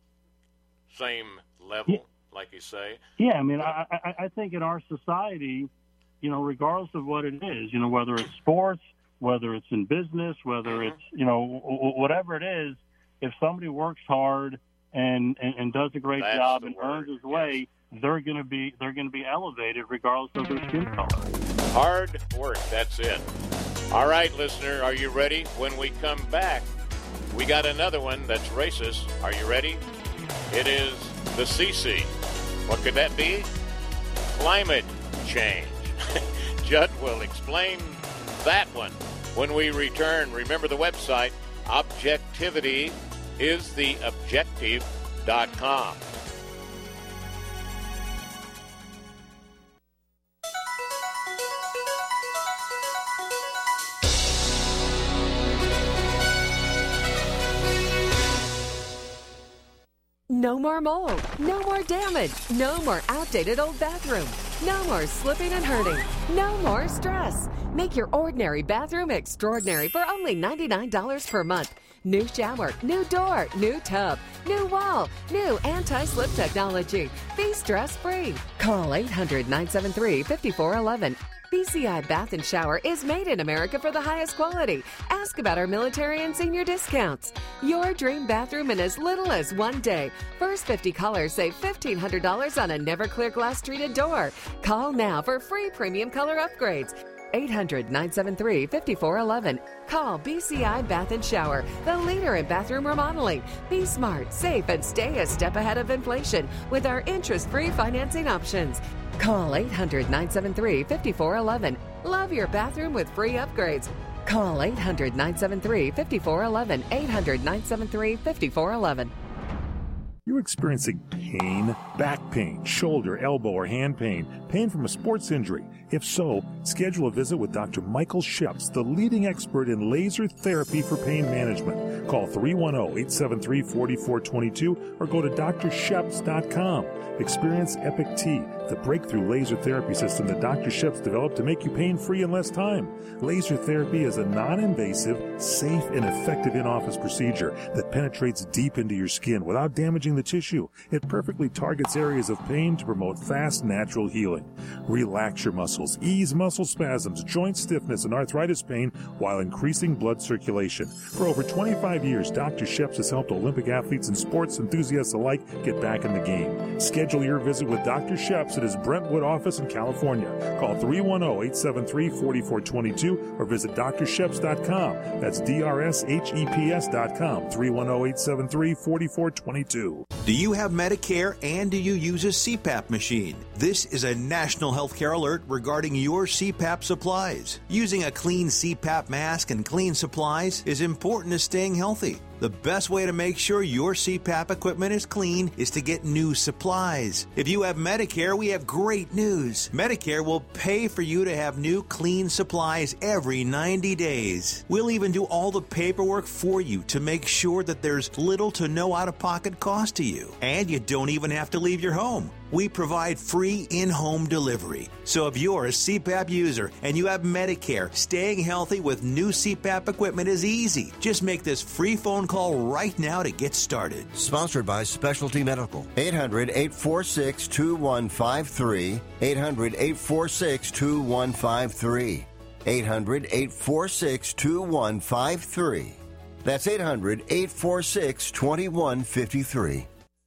same level, yeah. like you say. Yeah, I mean, I, I, I think in our society, you know, regardless of what it is, you know, whether it's sports, whether it's in business, whether mm-hmm. it's, you know, w- w- whatever it is, if somebody works hard and, and, and does a great That's job the and word. earns his yes. way, they're going to be they're going to be elevated regardless of their skin color. Hard work, that's it. All right, listener, are you ready? When we come back, we got another one that's racist. Are you ready? It is the C C. What could that be? Climate change. Judd will explain that one when we return. Remember the website, objectivity is the objective dot com. No more mold. No more damage. No more outdated old bathroom. No more slipping and hurting. No more stress. Make your ordinary bathroom extraordinary for only ninety-nine dollars per month. New shower, new door, new tub, new wall, new anti-slip technology. Be stress-free. Call eight hundred, nine seven three, five four one one. B C I Bath and Shower is made in America for the highest quality. Ask about our military and senior discounts. Your dream bathroom in as little as one day. First fifty callers save fifteen hundred dollars on a never clear glass treated door. Call now for free premium color upgrades. eight hundred, nine seven three, five four one one. Call B C I Bath and Shower, the leader in bathroom remodeling. Be smart, safe, and stay a step ahead of inflation with our interest-free financing options. Call eight hundred, nine seven three, five four one one. Love your bathroom with free upgrades. Call eight hundred, nine seven three, five four one one. eight hundred, nine seven three, five four one one. You're experiencing pain, back pain, shoulder, elbow, or hand pain, pain from a sports injury. If so, schedule a visit with Doctor Michael Sheps, the leading expert in laser therapy for pain management. Call three one zero, eight seven three, four four two two or go to d r sheps dot com. Experience Epic T, the breakthrough laser therapy system that Doctor Sheps developed to make you pain-free in less time. Laser therapy is a non-invasive, safe, and effective in-office procedure that penetrates deep into your skin without damaging the tissue. It perfectly targets areas of pain to promote fast, natural healing. Relax your muscles, ease muscle spasms, joint stiffness, and arthritis pain while increasing blood circulation. For over twenty-five years, Doctor Sheps has helped Olympic athletes and sports enthusiasts alike get back in the game. Schedule your visit with Doctor Sheps at his Brentwood office in California. Call three one zero, eight seven three, four four two two or visit d r sheps dot com. That's D R S H E P S dot com. three one zero, eight seven three, four four two two. Do you have Medicare and do you use a C PAP machine? This is a national healthcare alert regarding your C PAP supplies. Using a clean C PAP mask and clean supplies is important to staying healthy. The best way to make sure your C PAP equipment is clean is to get new supplies. If you have Medicare, we have great news. Medicare will pay for you to have new clean supplies every ninety days. We'll even do all the paperwork for you to make sure that there's little to no out-of-pocket cost to you. And you don't even have to leave your home. We provide free in-home delivery. So if you're a C PAP user and you have Medicare, staying healthy with new C PAP equipment is easy. Just make this free phone call right now to get started. Sponsored by Specialty Medical. eight hundred, eight four six, two one five three. eight hundred, eight four six, two one five three. eight hundred, eight four six, two one five three. That's eight hundred, eight four six, two one five three.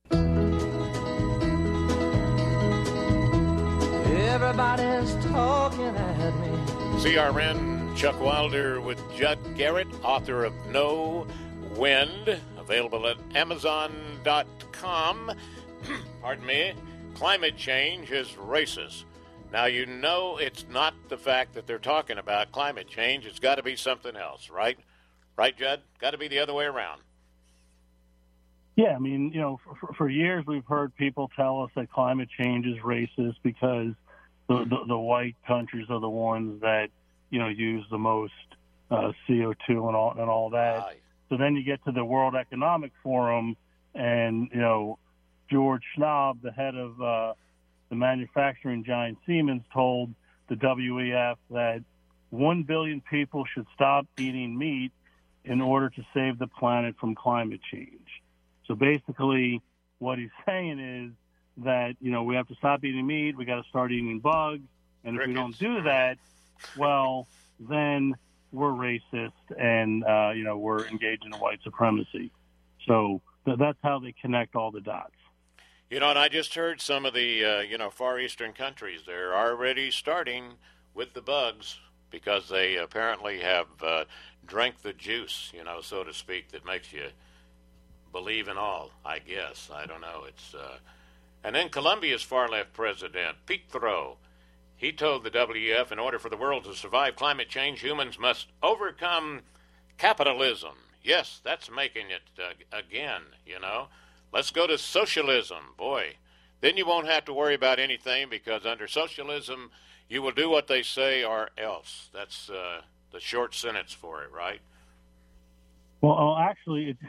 Everybody's talking at me. C R N, Chuck Wilder with Judd Garrett, author of No Wind, available at amazon dot com. Pardon me. Climate change is racist. Now, you know it's not the fact that they're talking about climate change. It's got to be something else, right? Right, Judd? Got to be the other way around. Yeah, I mean, you know, for, for years we've heard people tell us that climate change is racist because the, the, the white countries are the ones that, you know, use the most uh, C O two and all and all that. Right. So then you get to the World Economic Forum, and you know, George Schwab, the head of uh, the manufacturing giant Siemens, told the W E F that one billion people should stop eating meat in order to save the planet from climate change. So basically, what he's saying is that, you know, we have to stop eating meat, we got to start eating bugs, and if we don't do that, well, then we're racist and, uh, you know, we're engaged in white supremacy. So th- that's how they connect all the dots. You know, and I just heard some of the, uh, you know, Far Eastern countries, they're already starting with the bugs because they apparently have uh, drank the juice, you know, so to speak, that makes you believe in all, I guess. I don't know. It's uh... And then Colombia's far-left president, Petro, he told the W E F in order for the world to survive climate change, humans must overcome capitalism. Yes, that's making it uh, again, you know. Let's go to socialism. Boy, then you won't have to worry about anything because under socialism, you will do what they say or else. That's uh, the short sentence for it, right? Well, actually, it,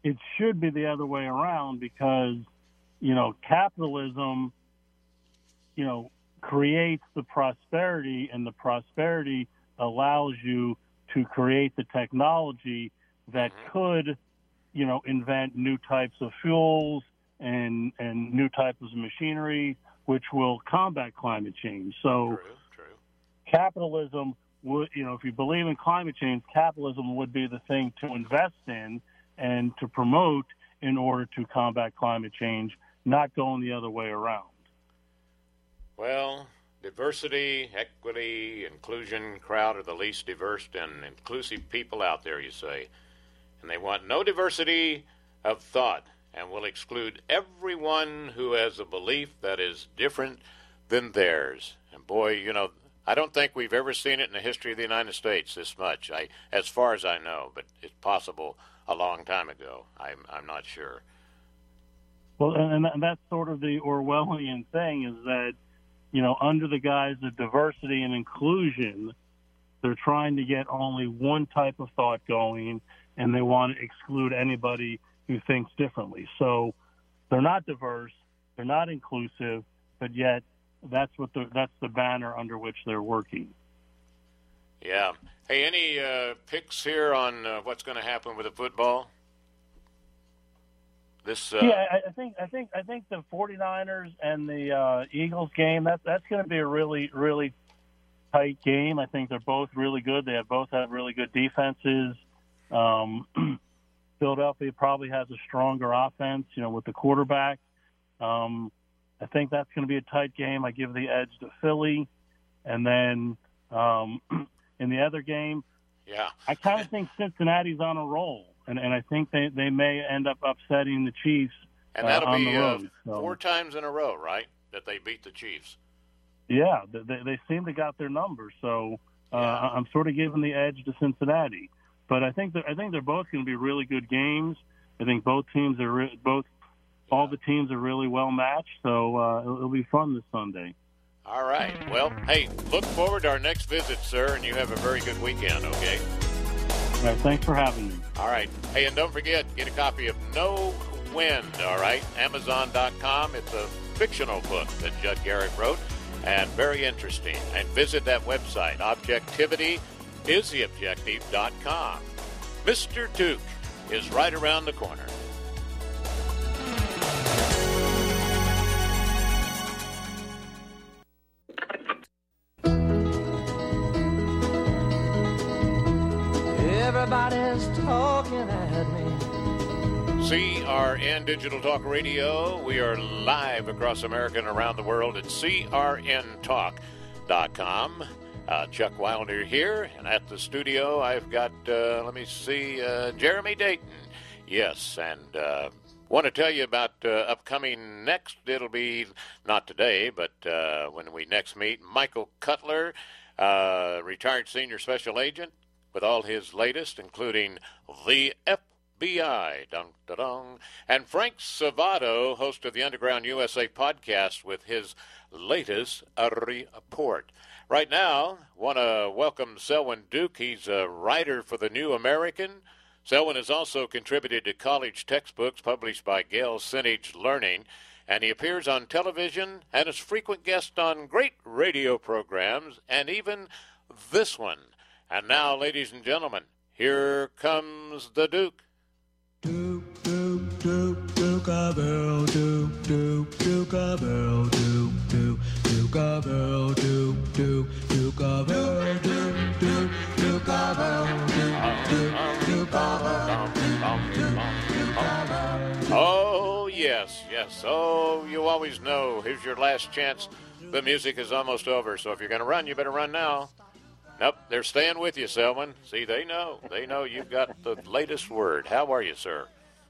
it should be the other way around because, you know, capitalism, you know, creates the prosperity, and the prosperity allows you to create the technology that could, you know, invent new types of fuels and and new types of machinery, which will combat climate change. So True, true. capitalism would, you know, if you believe in climate change, capitalism would be the thing to invest in and to promote in order to combat climate change, not going the other way around. Well, diversity, equity, inclusion crowd are the least diverse and inclusive people out there, you say. And they want no diversity of thought and will exclude everyone who has a belief that is different than theirs. And boy, you know, I don't think we've ever seen it in the history of the United States this much, I, as far as I know, but it's possible a long time ago. I'm, I'm not sure. Well, and, and that's sort of the Orwellian thing, is that, you know, under the guise of diversity and inclusion, they're trying to get only one type of thought going, and they want to exclude anybody who thinks differently. So they're not diverse, they're not inclusive, but yet that's what the that's the banner under which they're working. Yeah. Hey, any uh, picks here on uh, what's going to happen with the football? This. Uh... Yeah, I, I think I think I think the 49ers and the uh, Eagles game, that that's going to be a really really tight game. I think they're both really good. They have both have really good defenses. Um, Philadelphia probably has a stronger offense, you know, with the quarterback. Um, I think that's going to be a tight game. I give the edge to Philly. And then um, in the other game, yeah, I kind of think Cincinnati's on a roll. And, and I think they, they may end up upsetting the Chiefs and that'll uh, on be the road. Uh, so, four times in a row, right, that they beat the Chiefs. Yeah, they, they seem to got their numbers. So uh, yeah. I'm sort of giving the edge to Cincinnati. But I think that I think they're both going to be really good games. I think both teams are re- both all the teams are really well matched. So uh, it'll, it'll be fun this Sunday. All right. Well, hey, look forward to our next visit, sir, and you have a very good weekend. Okay. All right. Thanks for having me. All right. Hey, and don't forget, get a copy of No Wind. All right, Amazon dot com. It's a fictional book that Judd Garrett wrote, and very interesting. And visit that website, Objectivity. is the objective dot com. Mister Duke is right around the corner. Everybody's talking at me. C R N Digital Talk Radio. We are live across America and around the world at C R N talk dot com. Uh, Chuck Wilder here, and at the studio I've got, uh, let me see, uh, Jeremy Dayton. Yes, and uh, want to tell you about uh, upcoming next, it'll be not today, but uh, when we next meet, Michael Cutler, uh, retired senior special agent, with all his latest, including the F B I, dun, dun, dun, and Frank Savato, host of the Underground U S A podcast, with his latest uh, report. Right now, want to welcome Selwyn Duke. He's a writer for The New American. Selwyn has also contributed to college textbooks published by Gale Sinnage Learning, and he appears on television and is frequent guest on great radio programs, and even this one. And now, ladies and gentlemen, here comes the Duke. Duke, Duke, Duke, Duke-a-bell, Duke, Duke, Duke-a-bell, Duke, Duke, Duke-a-bell, Duke, Duke, Duke-a-bell, Duke, Duke, Duke-a-bell, Duke, Duke, Duke-a-bell, Duke, Duke, Duke-a-bell. Oh, yes, yes. Oh, you always know. Here's your last chance. The music is almost over, so if you're going to run, you better run now. Nope, they're staying with you, Selwyn. See, they know. They know you've got the latest word. How are you, sir?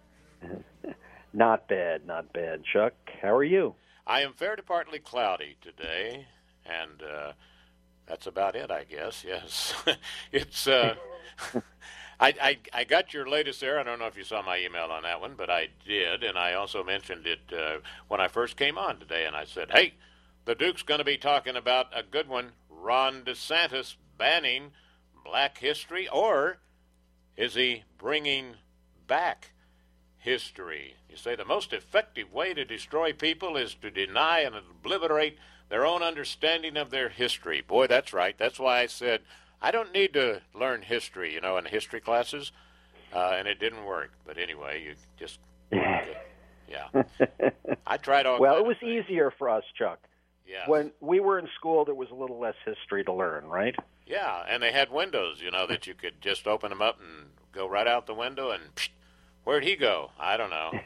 Not bad, not bad. Chuck, how are you? I am fair to partly cloudy today, and uh, that's about it, I guess, yes. it's, uh, I, I, I got your latest there. I don't know if you saw my email on that one, but I did, and I also mentioned it uh, when I first came on today, and I said, hey, the Duke's going to be talking about a good one, Ron DeSantis banning black history, or is he bringing back history. You say the most effective way to destroy people is to deny and obliterate their own understanding of their history. Boy, that's right. That's why I said I don't need to learn history, you know, in history classes, uh, and it didn't work. But anyway, you just, yeah. I tried all Well, it was easier for us, Chuck. Yeah. When we were in school, there was a little less history to learn, right? Yeah, and they had windows, you know, that you could just open them up and go right out the window, and psh, where'd he go? I don't know.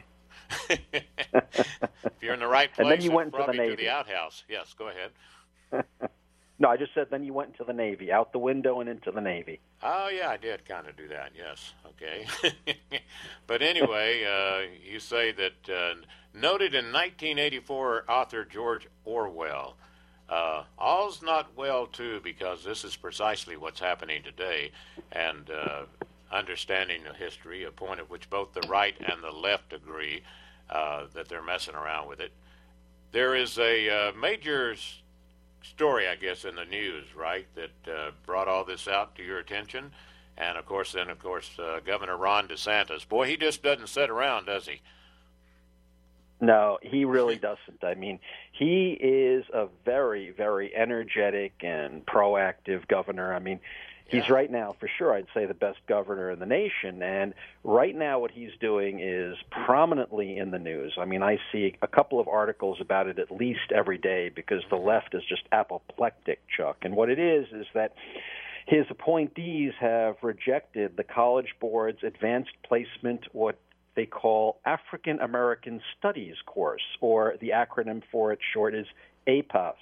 If you're in the right place, and then you went into the probably Navy. to the outhouse. Yes, go ahead. No, I just said then you went into the Navy, out the window and into the Navy. Oh, yeah, I did kind of do that, yes. Okay. But anyway, uh, you say that uh, noted in nineteen eighty-four author George Orwell, uh, all's not well, too, because this is precisely what's happening today, and uh, understanding of history, a point at which both the right and the left agree uh, that they're messing around with it. There is a uh, major story, I guess, in the news, right, that uh, brought all this out to your attention. And, of course, then, of course, uh, Governor Ron DeSantis. Boy, he just doesn't sit around, does he? No, he really doesn't. I mean, he is a very, very energetic and proactive governor. I mean, he's Yeah. right now, for sure, I'd say the best governor in the nation. And right now what he's doing is prominently in the news. I mean, I see a couple of articles about it at least every day because the left is just apoplectic, Chuck. And what it is is that his appointees have rejected the College Board's Advanced Placement, what they call African American Studies course, or the acronym for it short is A P A S.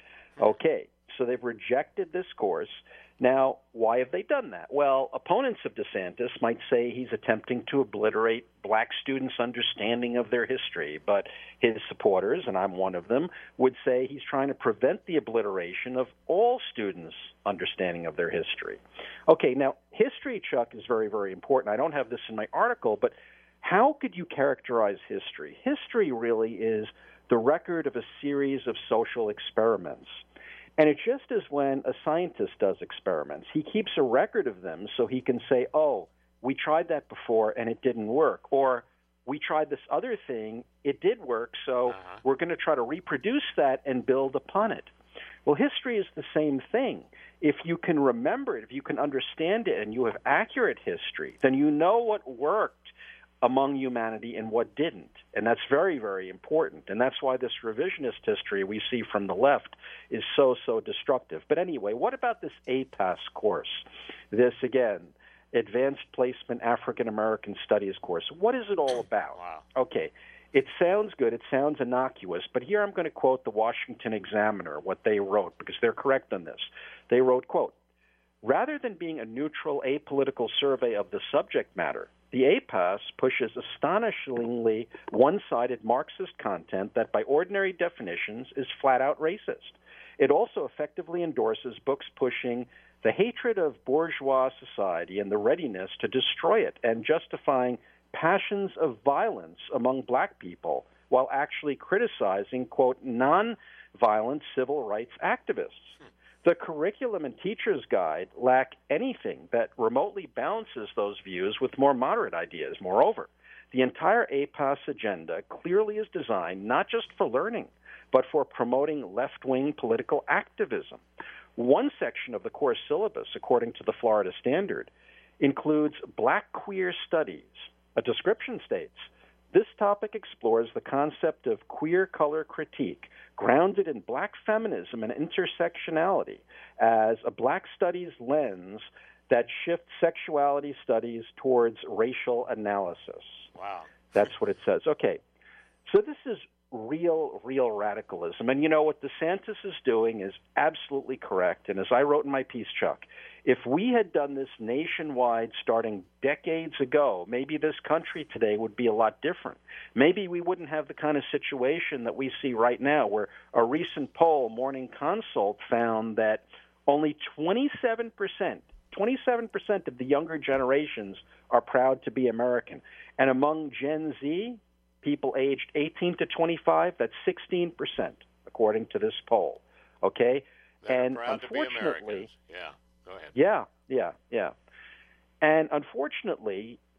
Okay, so they've rejected this course. Now, why have they done that? Well, opponents of DeSantis might say he's attempting to obliterate black students' understanding of their history, but his supporters, and I'm one of them, would say he's trying to prevent the obliteration of all students' understanding of their history. Okay, now, history, Chuck, is very, very important. I don't have this in my article, but how could you characterize history? History really is the record of a series of social experiments. And it's just as when a scientist does experiments. He keeps a record of them so he can say, oh, we tried that before and it didn't work. Or we tried this other thing, it did work, so uh-huh. we're going to try to reproduce that and build upon it. Well, history is the same thing. If you can remember it, if you can understand it, and you have accurate history, then you know what worked among humanity and what didn't. And that's very, very important. And that's why this revisionist history we see from the left is so, so destructive. But anyway, what about this A P A S course? This, again, Advanced Placement African American Studies course. What is it all about? Wow. Okay, it sounds good. It sounds innocuous. But here I'm going to quote the Washington Examiner, what they wrote, because they're correct on this. They wrote, quote, rather than being a neutral, apolitical survey of the subject matter, the A P A S pushes astonishingly one-sided Marxist content that by ordinary definitions is flat-out racist. It also effectively endorses books pushing the hatred of bourgeois society and the readiness to destroy it and justifying passions of violence among black people while actually criticizing, quote, non-violent civil rights activists. The curriculum and teacher's guide lack anything that remotely balances those views with more moderate ideas. Moreover, the entire A P A S agenda clearly is designed not just for learning, but for promoting left-wing political activism. One section of the course syllabus, according to the Florida Standard, includes black queer studies. A description states, this topic explores the concept of queer color critique, grounded in black feminism and intersectionality, as a black studies lens that shifts sexuality studies towards racial analysis. Wow. That's what it says. Okay, so this is real, real radicalism. And you know what DeSantis is doing is absolutely correct. And as I wrote in my piece, Chuck, if we had done this nationwide starting decades ago, maybe this country today would be a lot different. Maybe we wouldn't have the kind of situation that we see right now, where a recent poll, Morning Consult, found that only twenty-seven percent, twenty-seven percent of the younger generations are proud to be American. And among Gen Z, people aged eighteen to twenty-five, that's sixteen percent, according to this poll. Okay? They're and proud unfortunately, to be Americans. Yeah, go ahead. yeah, yeah, yeah. And unfortunately,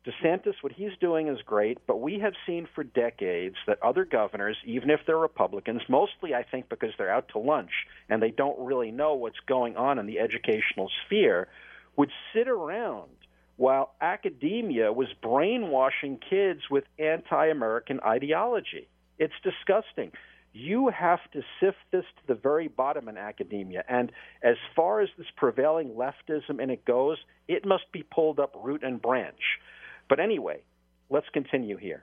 DeSantis, what he's doing is great, but we have seen for decades that other governors, even if they're Republicans, mostly I think because they're out to lunch and they don't really know what's going on in the educational sphere, would sit around while academia was brainwashing kids with anti-American ideology. It's disgusting. You have to sift this to the very bottom in academia. And as far as this prevailing leftism and it goes, it must be pulled up root and branch. But anyway, let's continue here.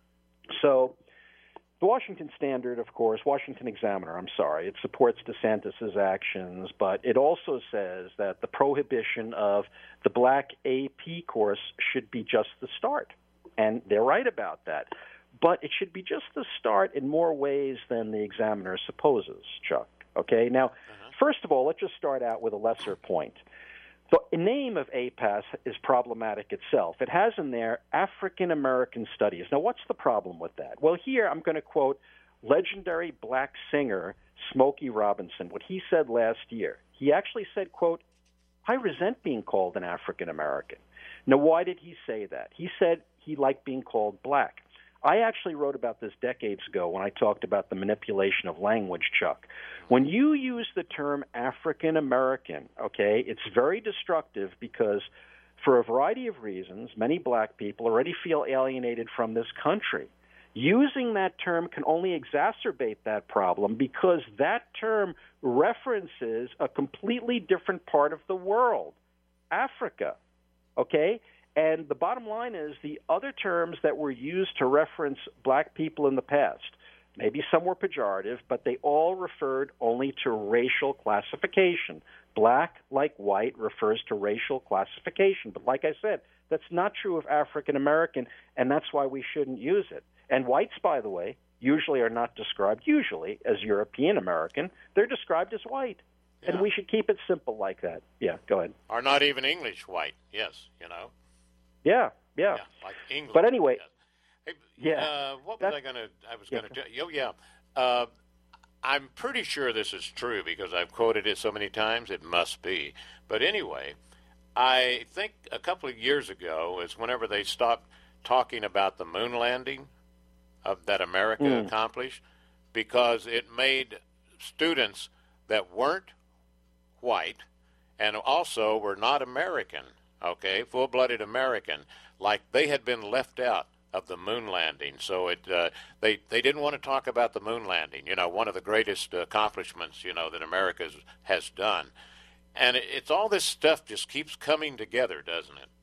So the Washington Standard, of course, Washington Examiner, I'm sorry, it supports DeSantis's actions, but it also says that the prohibition of the black A P course should be just the start. And they're right about that. But it should be just the start in more ways than the Examiner supposes, Chuck. Okay? Now, uh-huh. first of all, let's just start out with a lesser point. The name of A P A S is problematic itself. It has in there African American Studies. Now, what's the problem with that? Well, here I'm going to quote legendary black singer Smokey Robinson, what he said last year. He actually said, quote, "I resent being called an African American." Now, why did he say that? He said he liked being called black. I actually wrote about this decades ago when I talked about the manipulation of language, Chuck. When you use the term African American, okay, it's very destructive because for a variety of reasons, many black people already feel alienated from this country. Using that term can only exacerbate that problem because that term references a completely different part of the world, Africa, okay? And the bottom line is the other terms that were used to reference black people in the past, maybe some were pejorative, but they all referred only to racial classification. Black, like white, refers to racial classification. But like I said, that's not true of African American, and that's why we shouldn't use it. And whites, by the way, usually are not described usually as European American. They're described as white. Yeah. And we should keep it simple like that. Yeah, go ahead. Or not even English white, yes, you know. Yeah, yeah, yeah. Like English. But anyway, hey, yeah. Uh, what was I going to? I was going to. Yeah. Oh, yeah. Uh, I'm pretty sure this is true because I've quoted it so many times. It must be. But anyway, I think a couple of years ago is whenever they stopped talking about the moon landing of that America mm. accomplished, because it made students that weren't white and also were not American. Okay, full-blooded American, like they had been left out of the moon landing. So it uh, they they didn't want to talk about the moon landing. You know, one of the greatest accomplishments you know that America has done, and it, it's all this stuff just keeps coming together, doesn't it?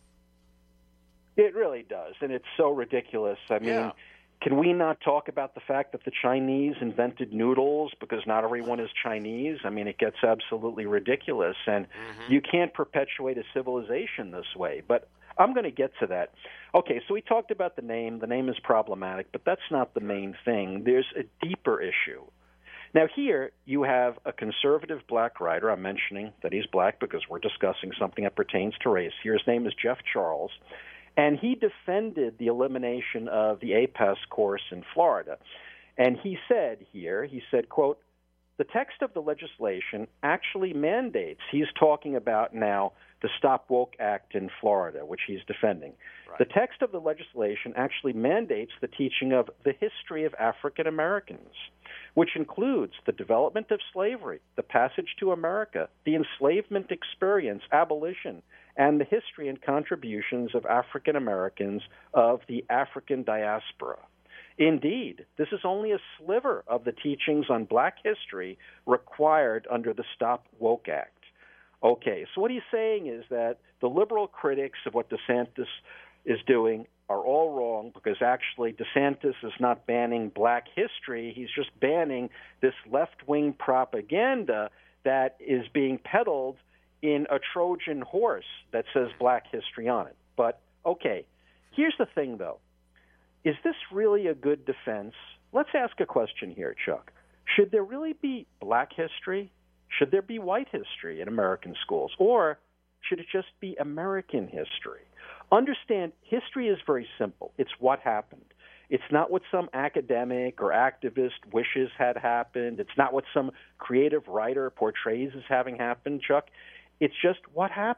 It really does, and it's so ridiculous. I mean. Yeah. Can we not talk about the fact that the Chinese invented noodles because not everyone is Chinese? I mean, it gets absolutely ridiculous, and mm-hmm. you can't perpetuate a civilization this way. But I'm going to get to that. Okay, so we talked about the name. The name is problematic, but that's not the main thing. There's a deeper issue. Now, here you have a conservative black writer. I'm mentioning that he's black because we're discussing something that pertains to race. Here, his name is Jeff Charles. And he defended the elimination of the A P A S course in Florida. And he said here, he said, quote, "The text of the legislation actually mandates," he's talking about now the Stop Woke Act in Florida, which he's defending. Right. "The text of the legislation actually mandates the teaching of the history of African Americans, which includes the development of slavery, the passage to America, the enslavement experience, abolition, and the history and contributions of African Americans of the African diaspora. Indeed, this is only a sliver of the teachings on black history required under the Stop Woke Act." Okay, so what he's saying is that the liberal critics of what DeSantis is doing are all wrong because actually DeSantis is not banning black history. He's just banning this left-wing propaganda that is being peddled in a Trojan horse that says black history on it. But, okay, here's the thing, though. Is this really a good defense? Let's ask a question here, Chuck. Should there really be black history? Should there be white history in American schools? Or should it just be American history? Understand, history is very simple. It's what happened. It's not what some academic or activist wishes had happened. It's not what some creative writer portrays as having happened, Chuck. It's just what happened.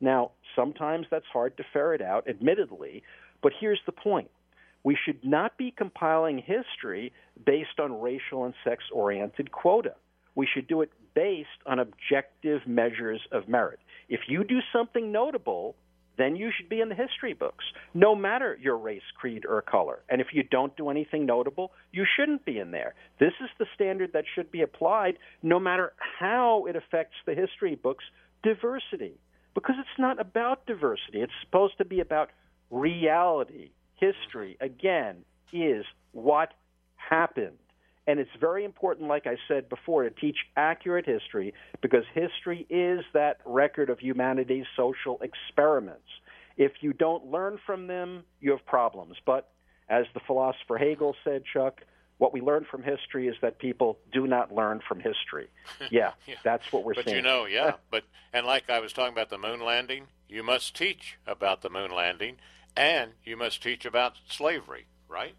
Now, sometimes that's hard to ferret out, admittedly, but here's the point. We should not be compiling history based on racial and sex-oriented quota. We should do it based on objective measures of merit. If you do something notable, then you should be in the history books, no matter your race, creed, or color. And if you don't do anything notable, you shouldn't be in there. This is the standard that should be applied no matter how it affects the history books, diversity. Because it's not about diversity. It's supposed to be about reality. History, again, is what happened. And it's very important, like I said before, to teach accurate history because history is that record of humanity's social experiments. If you don't learn from them, you have problems. But as the philosopher Hegel said, Chuck, what we learn from history is that people do not learn from history. Yeah, yeah. That's what we're but seeing. But you know, yeah, but and like I was talking about the moon landing, you must teach about the moon landing, and you must teach about slavery, right?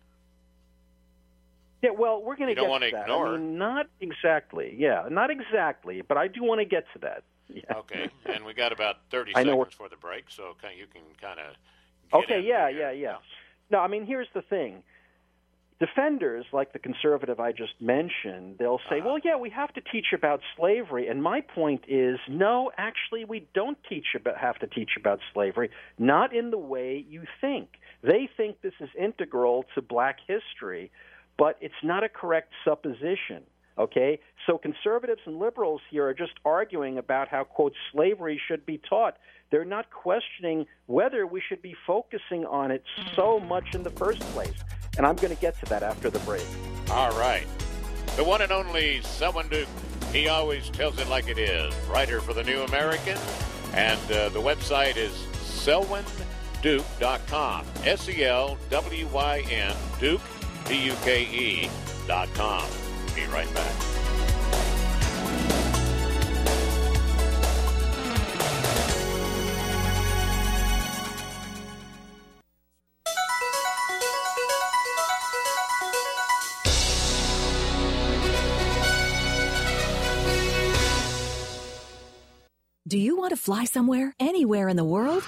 Yeah, well, we're going to get to that. Ignore. I mean, not exactly. Yeah, not exactly, but I do want to get to that. Yeah. Okay, and we got about thirty I know seconds for the break, so you can kind of. Okay, yeah, yeah, yeah. No, I mean, here's the thing. Defenders, like the conservative I just mentioned, they'll say, uh-huh. well, yeah, we have to teach about slavery. And my point is, no, actually, we don't teach about, have to teach about slavery, not in the way you think. They think this is integral to black history, but it's not a correct supposition, okay? So conservatives and liberals here are just arguing about how, quote, slavery should be taught. They're not questioning whether we should be focusing on it so much in the first place. And I'm going to get to that after the break. All right. The one and only Selwyn Duke. He always tells it like it is. Writer for the New American. And uh, the website is selwyn duke dot com. S E L W Y N, Duke, D U K E, dot com. Be right back. Do you want to fly somewhere, anywhere in the world?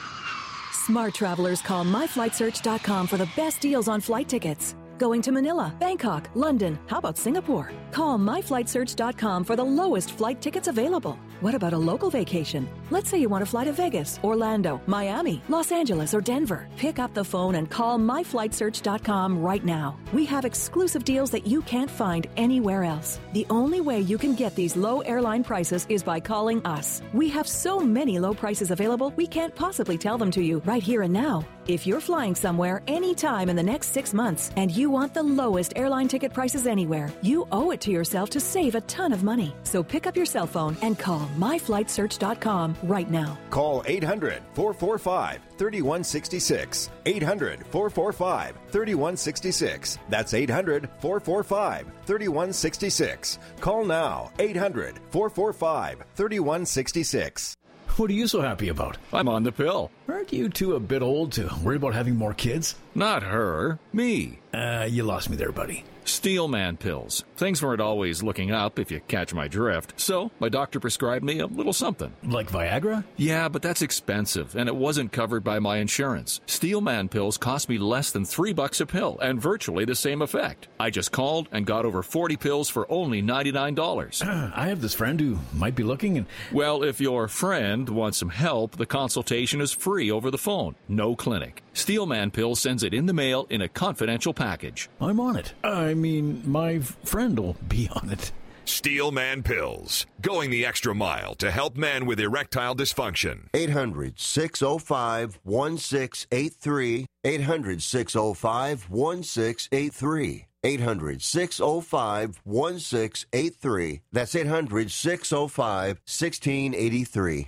Smart travelers call my flight search dot com for the best deals on flight tickets. Going to Manila, Bangkok, London, how about Singapore? Call my flight search dot com for the lowest flight tickets available. What about a local vacation? Let's say you want to fly to Vegas, Orlando, Miami, Los Angeles, or Denver. Pick up the phone and call my flight search dot com right now. We have exclusive deals that you can't find anywhere else. The only way you can get these low airline prices is by calling us. We have so many low prices available, we can't possibly tell them to you right here and now. If you're flying somewhere anytime in the next six months and you want the lowest airline ticket prices anywhere, you owe it to yourself to save a ton of money. So pick up your cell phone and call my flight search dot com right now. Call eight hundred, four four five, three one six six. eight hundred, four four five, three one six six. That's eight hundred, four four five, three one six six. Call now. eight hundred, four four five, three one six six. What are you so happy about? I'm on the pill. Aren't you two a bit old to worry about having more kids? Not her. Me. Uh, you lost me there, buddy. Steelman pills. Things weren't always looking up, if you catch my drift. So, my doctor prescribed me a little something. Like Viagra? Yeah, but that's expensive, and it wasn't covered by my insurance. Steelman pills cost me less than three bucks a pill, and virtually the same effect. I just called and got over forty pills for only ninety-nine dollars. I have this friend who might be looking and... Well, if your friend wants some help, the consultation is free over the phone. No clinic. Steelman Pills sends it in the mail in a confidential package. I'm on it. I mean, my friend will be on it. Steelman Pills. Going the extra mile to help men with erectile dysfunction. eight hundred, six oh five, one six eight three. eight hundred, six oh five, one six eight three. eight hundred, six oh five, one six eight three. That's eight hundred, six oh five, one six eight three.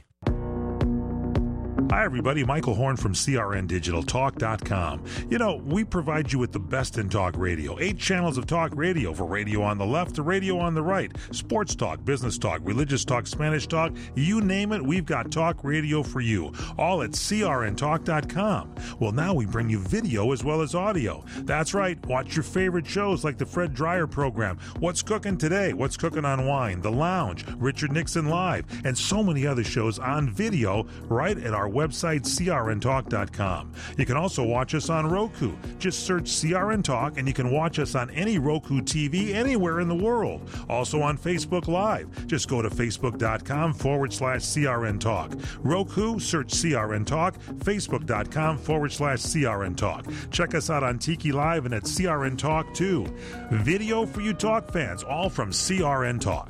Hi, everybody. Michael Horn from C R N Digital Talk dot com. You know, we provide you with the best in talk radio. Eight channels of talk radio, for radio on the left to radio on the right. Sports talk, business talk, religious talk, Spanish talk. You name it, we've got talk radio for you. All at C R N Talk dot com. Well, now we bring you video as well as audio. That's right. Watch your favorite shows like the Fred Dreyer program, What's Cooking Today, What's Cooking on Wine, The Lounge, Richard Nixon Live, and so many other shows on video right at our website, c r n talk dot com. You can also watch us on Roku. Just search C R N Talk, and you can watch us on any Roku T V anywhere in the world. Also on Facebook Live. Just go to facebook.com forward slash CRN Talk. Roku, search C R N Talk. Facebook.com forward slash CRN Talk. Check us out on Tiki Live and at C R N Talk too. Video for you talk fans, all from C R N Talk.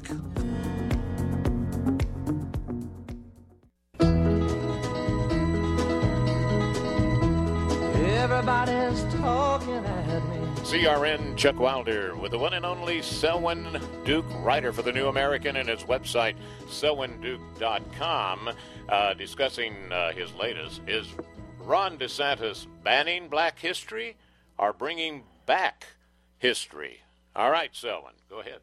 Everybody's talking at me. C R N Chuck Wilder with the one and only Selwyn Duke, writer for the New American and his website, selwyn duke dot com, uh, discussing uh, his latest. Is Ron DeSantis banning black history or bringing back history? All right, Selwyn, go ahead.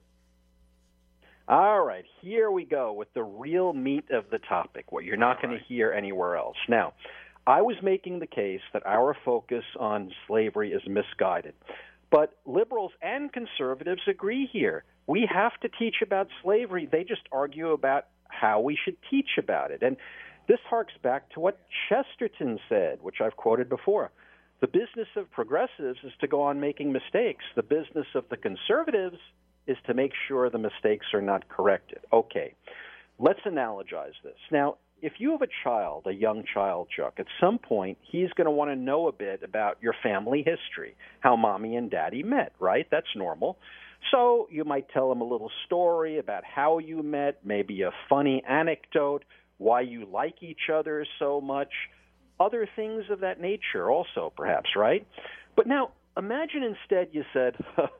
All right, here we go with the real meat of the topic, what you're not going to hear anywhere else. Now, I was making the case that our focus on slavery is misguided. But liberals and conservatives agree here. We have to teach about slavery. They just argue about how we should teach about it. And this harks back to what Chesterton said, which I've quoted before. The business of progressives is to go on making mistakes. The business of the conservatives is to make sure the mistakes are not corrected. Okay, let's analogize this. Now, if you have a child, a young child, Chuck, at some point he's going to want to know a bit about your family history, how mommy and daddy met, right? That's normal. So you might tell him a little story about how you met, maybe a funny anecdote, why you like each other so much, other things of that nature also, perhaps, right? But now imagine instead you said,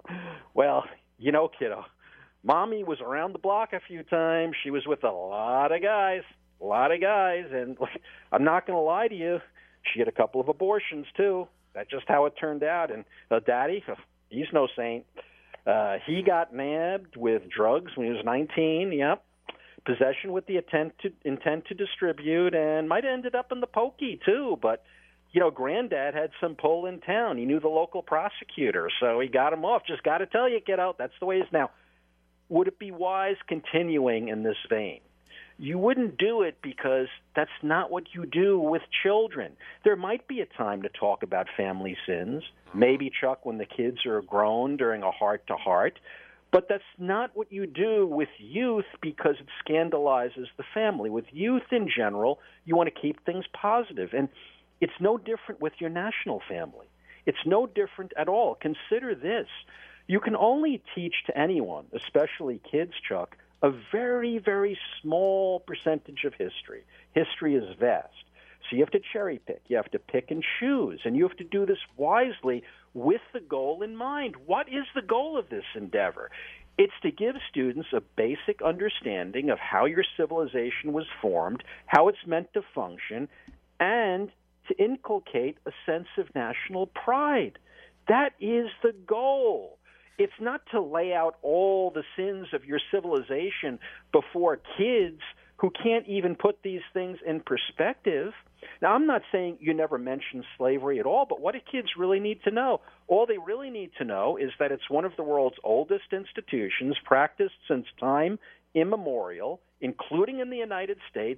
well, you know, kiddo, mommy was around the block a few times. She was with a lot of guys. A lot of guys, and I'm not going to lie to you, she had a couple of abortions, too. That's just how it turned out. And uh, Daddy, he's no saint. Uh, he got nabbed with drugs when he was nineteen, yep. Possession with the intent to, intent to distribute, and might have ended up in the pokey, too. But, you know, Granddad had some pull in town. He knew the local prosecutor, so he got him off. Just got to tell you, kiddo, that's the way it is. Now, would it be wise continuing in this vein? You wouldn't do it because that's not what you do with children. There might be a time to talk about family sins, maybe, Chuck, when the kids are grown during a heart-to-heart, but that's not what you do with youth because it scandalizes the family. With youth in general, you want to keep things positive, and it's no different with your national family. It's no different at all. Consider this. You can only teach to anyone, especially kids, Chuck, a very, very small percentage of history. History is vast. So you have to cherry pick. You have to pick and choose. And you have to do this wisely with the goal in mind. What is the goal of this endeavor? It's to give students a basic understanding of how your civilization was formed, how it's meant to function, and to inculcate a sense of national pride. That is the goal. It's not to lay out all the sins of your civilization before kids who can't even put these things in perspective. Now, I'm not saying you never mention slavery at all, but what do kids really need to know? All they really need to know is that it's one of the world's oldest institutions, practiced since time immemorial, including in the United States,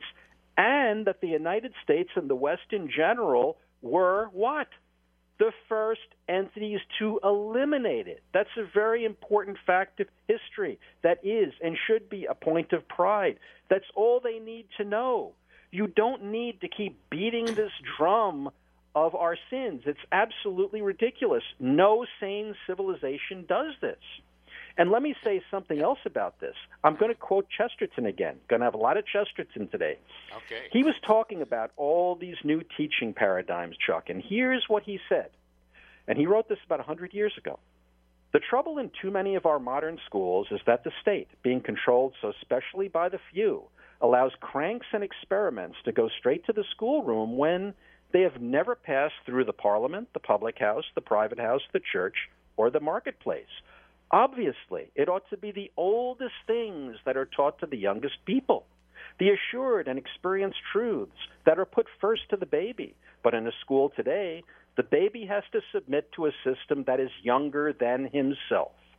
and that the United States and the West in general were what? The first entities to eliminate it. That's a very important fact of history. That is and should be a point of pride. That's all they need to know. You don't need to keep beating this drum of our sins. It's absolutely ridiculous. No sane civilization does this. And let me say something else about this. I'm going to quote Chesterton again. Going to have a lot of Chesterton today. Okay. He was talking about all these new teaching paradigms, Chuck, and here's what he said. And he wrote this about one hundred years ago. The trouble in too many of our modern schools is that the state, being controlled so specially by the few, allows cranks and experiments to go straight to the schoolroom when they have never passed through the parliament, the public house, the private house, the church, or the marketplace. Obviously, it ought to be the oldest things that are taught to the youngest people, the assured and experienced truths that are put first to the baby. But in a school today, the baby has to submit to a system that is younger than himself.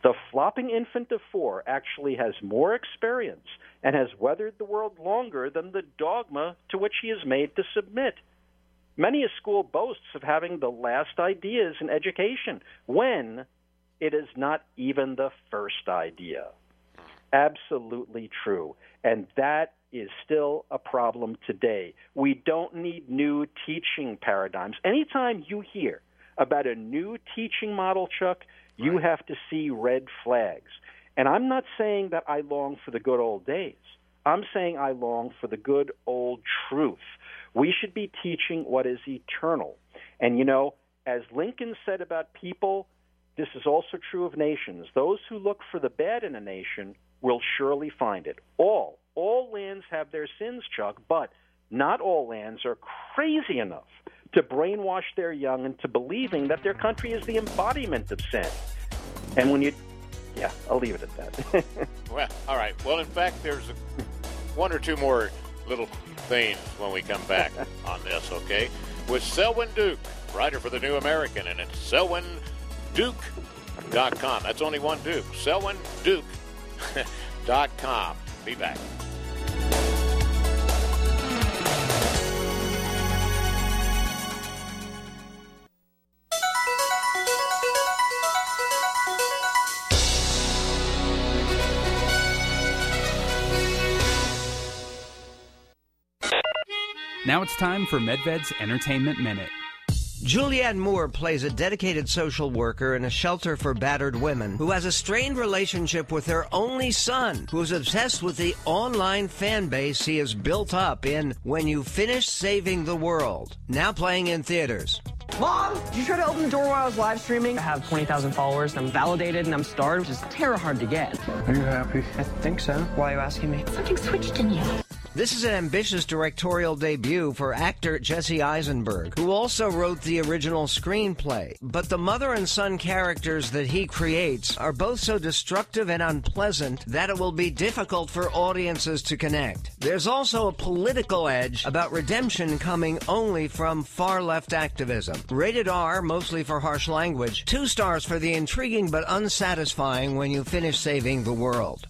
The flopping infant of four actually has more experience and has weathered the world longer than the dogma to which he is made to submit. Many a school boasts of having the last ideas in education, when it is not even the first idea. Absolutely true. And that is still a problem today. We don't need new teaching paradigms. Anytime you hear about a new teaching model, Chuck, you have to see red flags. And I'm not saying that I long for the good old days. I'm saying I long for the good old truth. We should be teaching what is eternal. And, you know, as Lincoln said about people, this is also true of nations. Those who look for the bad in a nation will surely find it. All, all lands have their sins, Chuck, but not all lands are crazy enough to brainwash their young into believing that their country is the embodiment of sin. And when you, yeah, I'll leave it at that. Well, all right. Well, in fact, there's a, one or two more little things when we come back on this, okay? With Selwyn Duke, writer for the New American, and it's selwyn duke dot com. That's only one Duke. selwyn duke dot com. Be back. Now it's time for Medved's Entertainment Minute. Julianne Moore plays a dedicated social worker in a shelter for battered women who has a strained relationship with her only son, who is obsessed with the online fan base he has built up in When You Finish Saving the World, now playing in theaters. Mom, did you try to open the door while I was live streaming? I have twenty thousand followers, and I'm validated, and I'm starred, which is terror hard to get. Are you happy? I think so. Why are you asking me? Something switched in you. This is an ambitious directorial debut for actor Jesse Eisenberg, who also wrote the original screenplay. But the mother and son characters that he creates are both so destructive and unpleasant that it will be difficult for audiences to connect. There's also a political edge about redemption coming only from far-left activism. Rated R, mostly for harsh language. Two stars for the intriguing but unsatisfying When You Finish Saving the World.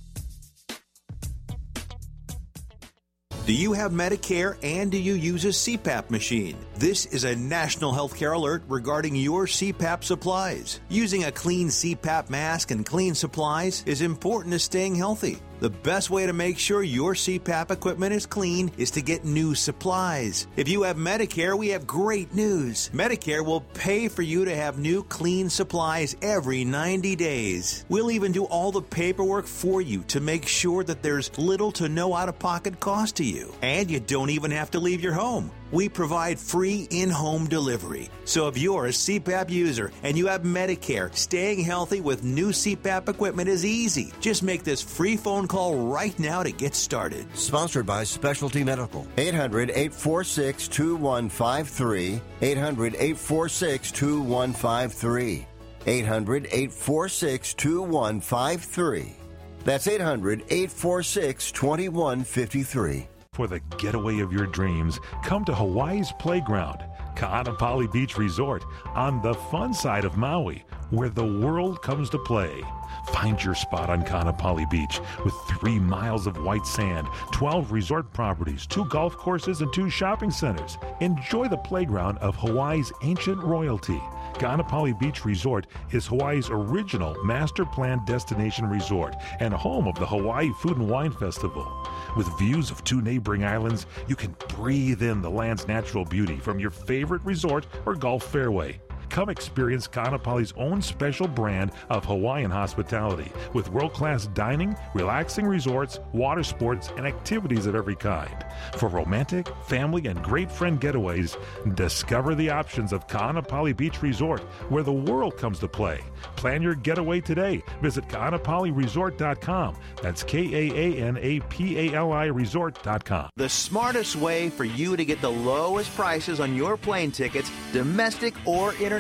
Do you have Medicare and do you use a C PAP machine? This is a national healthcare alert regarding your C PAP supplies. Using a clean C PAP mask and clean supplies is important to staying healthy. The best way to make sure your C PAP equipment is clean is to get new supplies. If you have Medicare, we have great news. Medicare will pay for you to have new clean supplies every ninety days. We'll even do all the paperwork for you to make sure that there's little to no out-of-pocket cost to you. And you don't even have to leave your home. We provide free in-home delivery. So if you're a C PAP user and you have Medicare, staying healthy with new C PAP equipment is easy. Just make this free phone call right now to get started. Sponsored by Specialty Medical. eight hundred, eight four six, two one five three. eight hundred, eight four six, two one five three. eight hundred, eight four six, two one five three. That's eight hundred, eight four six, two one five three. For the getaway of your dreams, come to Hawaii's Playground, Ka'anapali Beach Resort, on the fun side of Maui, where the world comes to play. Find your spot on Ka'anapali Beach with three miles of white sand, twelve resort properties, two golf courses, and two shopping centers. Enjoy the playground of Hawaii's ancient royalty. Ka'anapali Beach Resort is Hawaii's original master planned destination resort and home of the Hawaii Food and Wine Festival. With views of two neighboring islands, you can breathe in the land's natural beauty from your favorite resort or golf fairway. Come experience Ka'anapali's own special brand of Hawaiian hospitality with world-class dining, relaxing resorts, water sports, and activities of every kind. For romantic, family, and great friend getaways, discover the options of Ka'anapali Beach Resort, where the world comes to play. Plan your getaway today. Visit Ka'anapali Resort dot com. That's K A A N A P A L I Resort dot com. The smartest way for you to get the lowest prices on your plane tickets, domestic or international,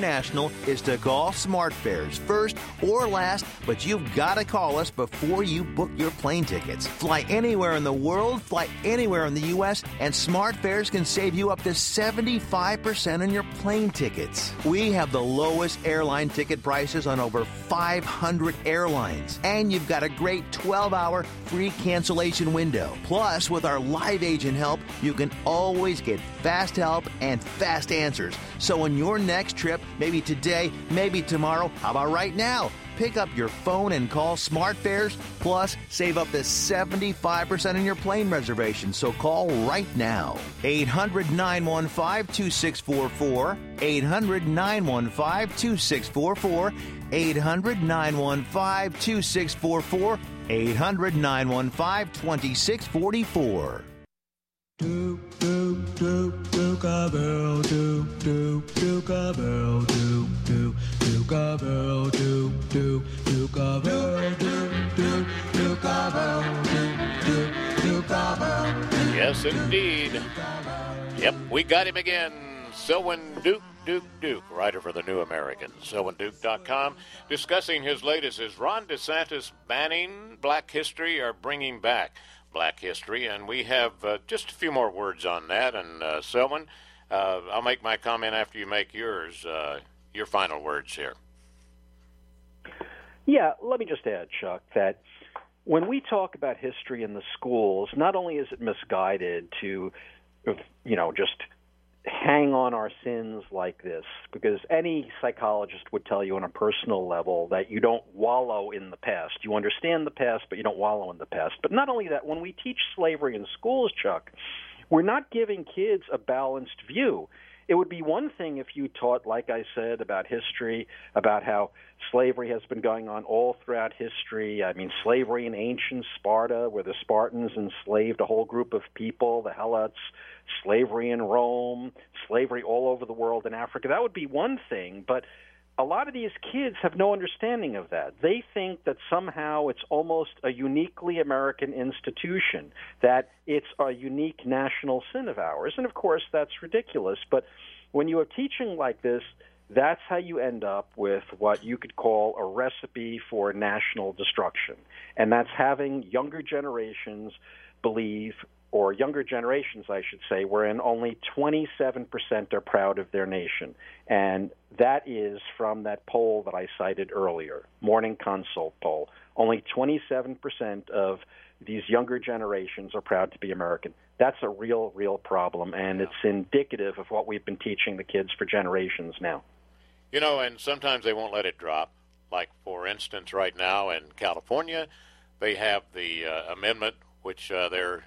international is to call SmartFares first or last, but you've got to call us before you book your plane tickets. Fly anywhere in the world, fly anywhere in the U S, and SmartFares can save you up to seventy-five percent on your plane tickets. We have the lowest airline ticket prices on over five hundred airlines, and you've got a great twelve hour free cancellation window. Plus, with our live agent help, you can always get fast help and fast answers. So on your next trip, maybe today, maybe tomorrow, how about right now? Pick up your phone and call SmartFares, plus save up to seventy-five percent on your plane reservation. So call right now. eight hundred, nine one five, two six four four. eight hundred, nine one five, two six four four. eight hundred, nine one five, two six four four. eight hundred, nine one five, two six four four. Do, do, do, do, cowbell, do, do, do, cowbell, do, do, do, cowbell, do, do, do, cowbell, do, do, do, cowbell, do, do, do, cowbell. Yes, indeed. Yep, we got him again. Selwyn Duke, Duke, Duke, writer for the New American, selwyn duke dot com, discussing his latest. Is Ron DeSantis banning Black history or bringing back Black history? And we have uh, just a few more words on that. And uh, Selwyn, uh, I'll make my comment after you make yours, uh, your final words here. Yeah, let me just add, Chuck, that when we talk about history in the schools, not only is it misguided to, you know, just hang on our sins like this, because any psychologist would tell you on a personal level that you don't wallow in the past. You understand the past, but you don't wallow in the past. But not only that, when we teach slavery in schools, Chuck, we're not giving kids a balanced view. It would be one thing if you taught, like I said, about history, about how slavery has been going on all throughout history. I mean, slavery in ancient Sparta, where the Spartans enslaved a whole group of people, the Helots, slavery in Rome, slavery all over the world in Africa. That would be one thing, but a lot of these kids have no understanding of that. They think that somehow it's almost a uniquely American institution, that it's a unique national sin of ours. And, of course, that's ridiculous. But when you are teaching like this, that's how you end up with what you could call a recipe for national destruction. And that's having younger generations believe, or younger generations, I should say, wherein only twenty-seven percent are proud of their nation. And that is from that poll that I cited earlier, Morning Consult poll. Only twenty-seven percent of these younger generations are proud to be American. That's a real, real problem, and it's indicative of what we've been teaching the kids for generations now. You know, and sometimes they won't let it drop. Like, for instance, right now in California, they have the uh, amendment, which uh, they're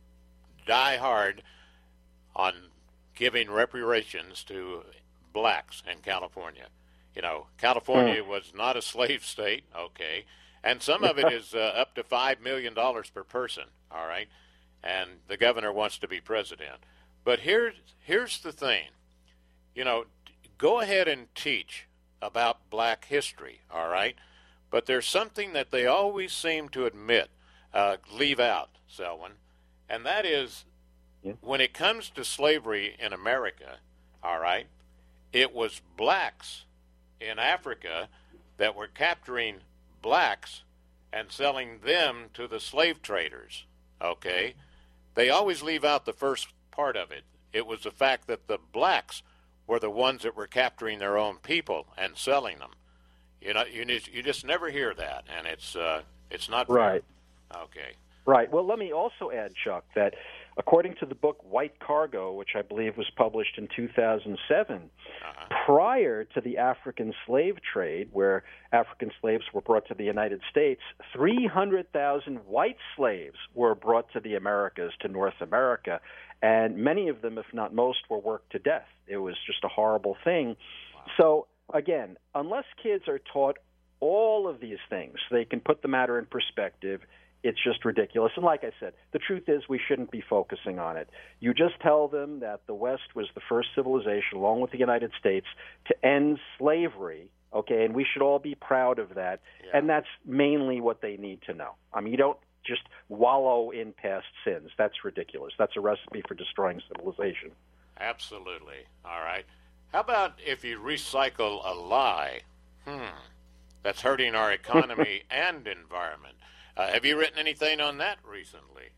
die hard on giving reparations to blacks in California. You know, California was not a slave state, okay, and some of it is uh, up to five million dollars per person, all right, and the governor wants to be president. But here's, here's the thing, you know, go ahead and teach about black history, all right, but there's something that they always seem to admit, uh, leave out, Selwyn, and that is, yeah. when it comes to slavery in America, all right, it was blacks in Africa that were capturing blacks and selling them to the slave traders, okay? They always leave out the first part of it. It was the fact that the blacks were the ones that were capturing their own people and selling them. You know, you, you just never hear that, and it's uh, it's not fair. Right. Okay. Right. Well, let me also add, Chuck, that according to the book White Cargo, which I believe was published in two thousand seven, uh-huh. prior to the African slave trade, where African slaves were brought to the United States, three hundred thousand white slaves were brought to the Americas, to North America, and many of them, if not most, were worked to death. It was just a horrible thing. Wow. So, again, unless kids are taught all of these things, they can put the matter in perspective. It's just ridiculous. And like I said, the truth is we shouldn't be focusing on it. You just tell them that the West was the first civilization, along with the United States, to end slavery, okay, and we should all be proud of that. Yeah. And that's mainly what they need to know. I mean, you don't just wallow in past sins. That's ridiculous. That's a recipe for destroying civilization. Absolutely. All right. How about if you recycle a lie? Hmm. That's hurting our economy and environment. Uh, have you written anything on that recently?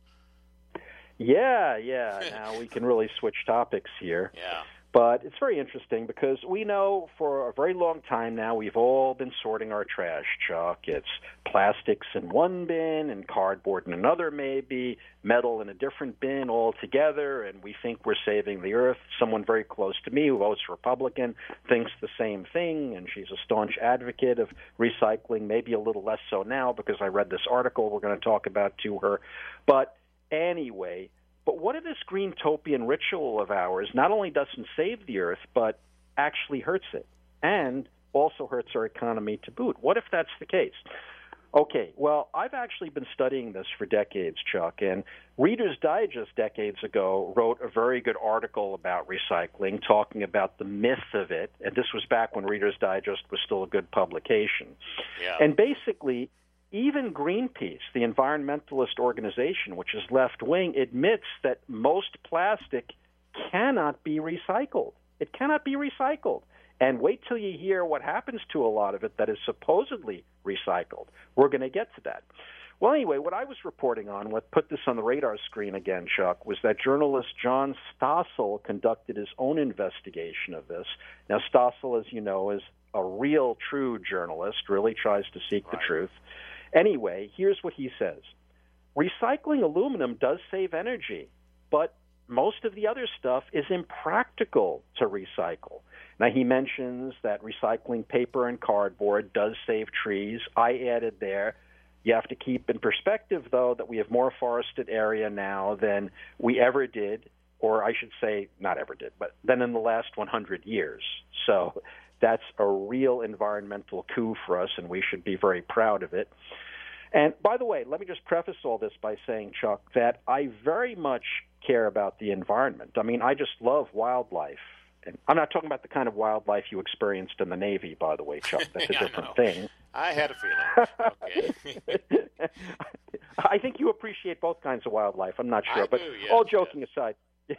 Yeah, yeah. Now we can really switch topics here. Yeah. But it's very interesting because we know for a very long time now we've all been sorting our trash, Chuck. It's plastics in one bin and cardboard in another maybe, metal in a different bin altogether, and we think we're saving the earth. Someone very close to me who votes Republican thinks the same thing, and she's a staunch advocate of recycling, maybe a little less so now because I read this article we're going to talk about to her. But anyway, but what if this green-topian ritual of ours not only doesn't save the earth, but actually hurts it, and also hurts our economy to boot? What if that's the case? Okay, well, I've actually been studying this for decades, Chuck, and Reader's Digest decades ago wrote a very good article about recycling, talking about the myth of it, and this was back when Reader's Digest was still a good publication. Yeah. And basically, even Greenpeace, the environmentalist organization, which is left-wing, admits that most plastic cannot be recycled. It cannot be recycled. And wait till you hear what happens to a lot of it that is supposedly recycled. We're going to get to that. Well, anyway, what I was reporting on, what put this on the radar screen again, Chuck, was that journalist John Stossel conducted his own investigation of this. Now, Stossel, as you know, is a real, true journalist, really tries to seek right. the truth. Anyway, here's what he says. Recycling aluminum does save energy, but most of the other stuff is impractical to recycle. Now, he mentions that recycling paper and cardboard does save trees. I added there, you have to keep in perspective, though, that we have more forested area now than we ever did, or I should say not ever did, but than in the last one hundred years. So that's a real environmental coup for us, and we should be very proud of it. And by the way, let me just preface all this by saying, Chuck, that I very much care about the environment. I mean, I just love wildlife. And I'm not talking about the kind of wildlife you experienced in the Navy, by the way, Chuck. That's a different thing. I had a feeling. Okay. I think you appreciate both kinds of wildlife. I'm not sure. I but do, yes, all joking yes. aside,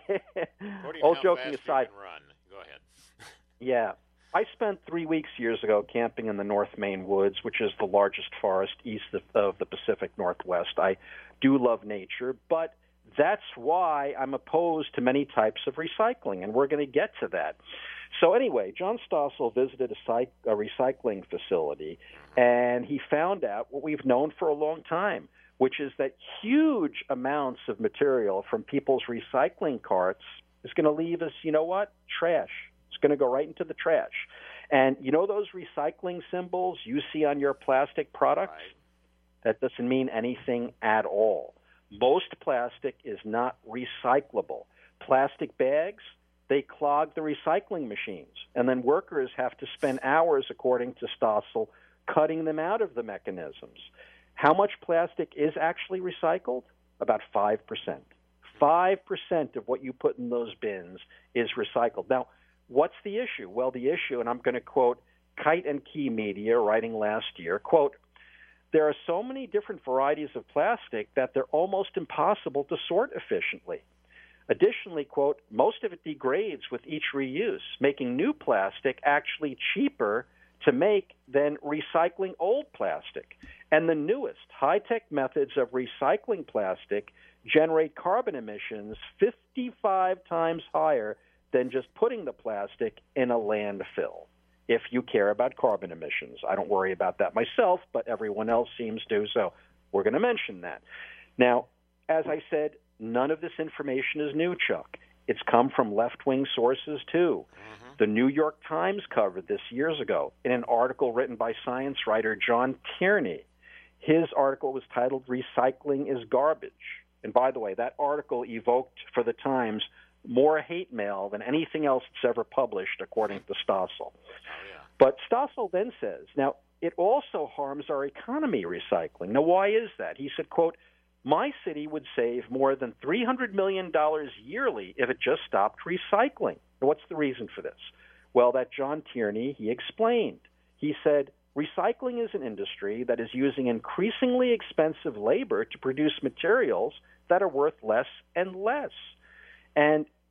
all joking aside, run. Go ahead. Yeah. I spent three weeks years ago camping in the North Maine woods, which is the largest forest east of, of the Pacific Northwest. I do love nature, but that's why I'm opposed to many types of recycling, and we're going to get to that. So anyway, John Stossel visited a, psych, a recycling facility, and he found out what we've known for a long time, which is that huge amounts of material from people's recycling carts is going to leave us, you know what, trash. It's going to go right into the trash. And you know those recycling symbols you see on your plastic products? Right. That doesn't mean anything at all. Most plastic is not recyclable. Plastic bags, they clog the recycling machines, and then workers have to spend hours, according to Stossel, cutting them out of the mechanisms. How much plastic is actually recycled? About five percent. five percent of what you put in those bins is recycled. Now, what's the issue? Well, the issue, and I'm going to quote Kite and Key Media writing last year, quote, there are so many different varieties of plastic that they're almost impossible to sort efficiently. Additionally, quote, most of it degrades with each reuse, making new plastic actually cheaper to make than recycling old plastic. And the newest high-tech methods of recycling plastic generate carbon emissions fifty-five times higher than just putting the plastic in a landfill. If you care about carbon emissions. I don't worry about that myself, but everyone else seems to, so we're going to mention that. Now, as I said, none of this information is new, Chuck. It's come from left-wing sources, too. Mm-hmm. The New York Times covered this years ago in an article written by science writer John Tierney. His article was titled, Recycling is Garbage. And by the way, that article evoked for the Times more hate mail than anything else that's ever published, according to Stossel. Oh, yeah. But Stossel then says, now, it also harms our economy, recycling. Now, why is that? He said, quote, my city would save more than three hundred million dollars yearly if it just stopped recycling. Now, what's the reason for this? Well, that John Tierney, he explained. He said, recycling is an industry that is using increasingly expensive labor to produce materials that are worth less and less. And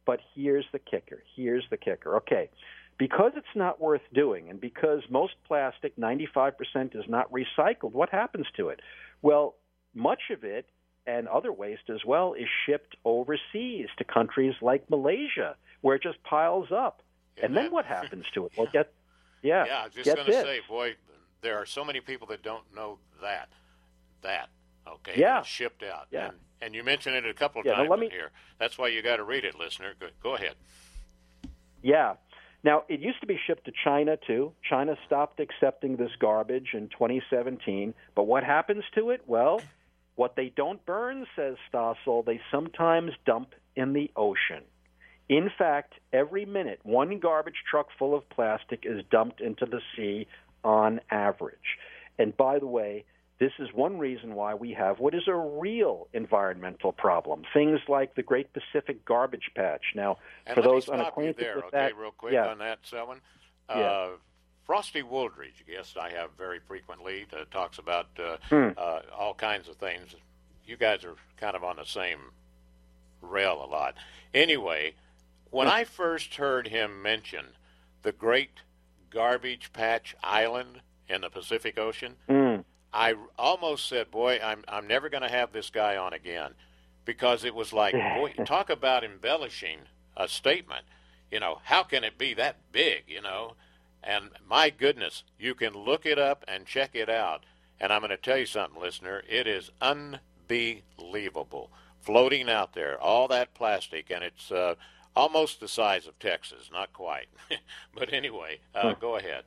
But here's the kicker. Here's the kicker. Okay, because it's not worth doing, and because most plastic, ninety-five percent, is not recycled, what happens to it? Well, much of it, and other waste as well, is shipped overseas to countries like Malaysia, where it just piles up. Yeah, and then that, what happens to it? Well, get, yeah, yeah, I was just get going to this. say, boy, there are so many people that don't know that. That, okay? Yeah. It's shipped out. Yeah. And, and you mentioned it a couple of Yeah, now times let me- in here. That's why you got to read it, listener. Go, go ahead. Yeah. Now, it used to be shipped to China, too. China stopped accepting this garbage in twenty seventeen. But what happens to it? Well, what they don't burn, says Stossel, they sometimes dump in the ocean. In fact, every minute, one garbage truck full of plastic is dumped into the sea on average. And by the way, this is one reason why we have what is a real environmental problem. Things like the Great Pacific Garbage Patch. Now, And for let those me stop unacquainted you there, with okay, that, real quick yeah. on that, Selwyn. Yeah. Uh, Frosty Wooldridge, a guest I have very frequently, uh, talks about uh, Hmm. uh, all kinds of things. You guys are kind of on the same rail a lot. Anyway, when I first heard him mention the Great Garbage Patch Island in the Pacific Ocean, Mm. I almost said, boy, I'm I'm never going to have this guy on again, because it was like, boy, talk about embellishing a statement. You know, how can it be that big, you know? And my goodness, you can look it up and check it out. And I'm going to tell you something, listener. It is unbelievable. Floating out there, all that plastic, and it's uh, almost the size of Texas. Not quite. But anyway, uh, go ahead.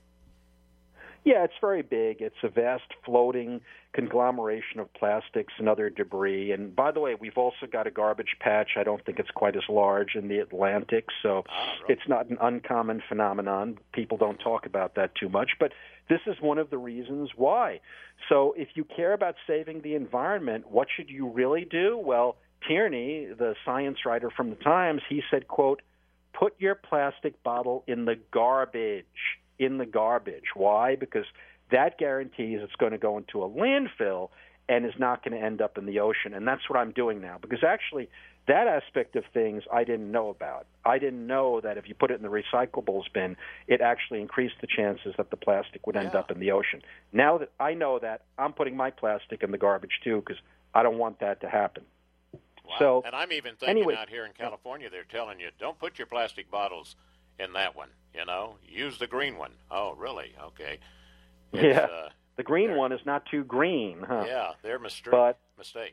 Yeah, it's very big. It's a vast floating conglomeration of plastics and other debris. And by the way, we've also got a garbage patch. I don't think it's quite as large in the Atlantic, so it's not an uncommon phenomenon. People don't talk about that too much, but this is one of the reasons why. So if you care about saving the environment, what should you really do? Well, Tierney, the science writer from the Times, he said, quote, put your plastic bottle in the garbage. in the garbage. Why? Because that guarantees it's going to go into a landfill and is not going to end up in the ocean. And that's what I'm doing now. Because actually, that aspect of things I didn't know about. I didn't know that if you put it in the recyclables bin, it actually increased the chances that the plastic would end Yeah. up in the ocean. Now that I know that, I'm putting my plastic in the garbage too, because I don't want that to happen. Wow. So, and I'm even thinking anyway, out here in California, they're telling you, don't put your plastic bottles in that one, you know. Use the green one. Oh, really? Okay. It's, yeah, uh, the green one is not too green, huh? yeah, they're mistake. But- mistake.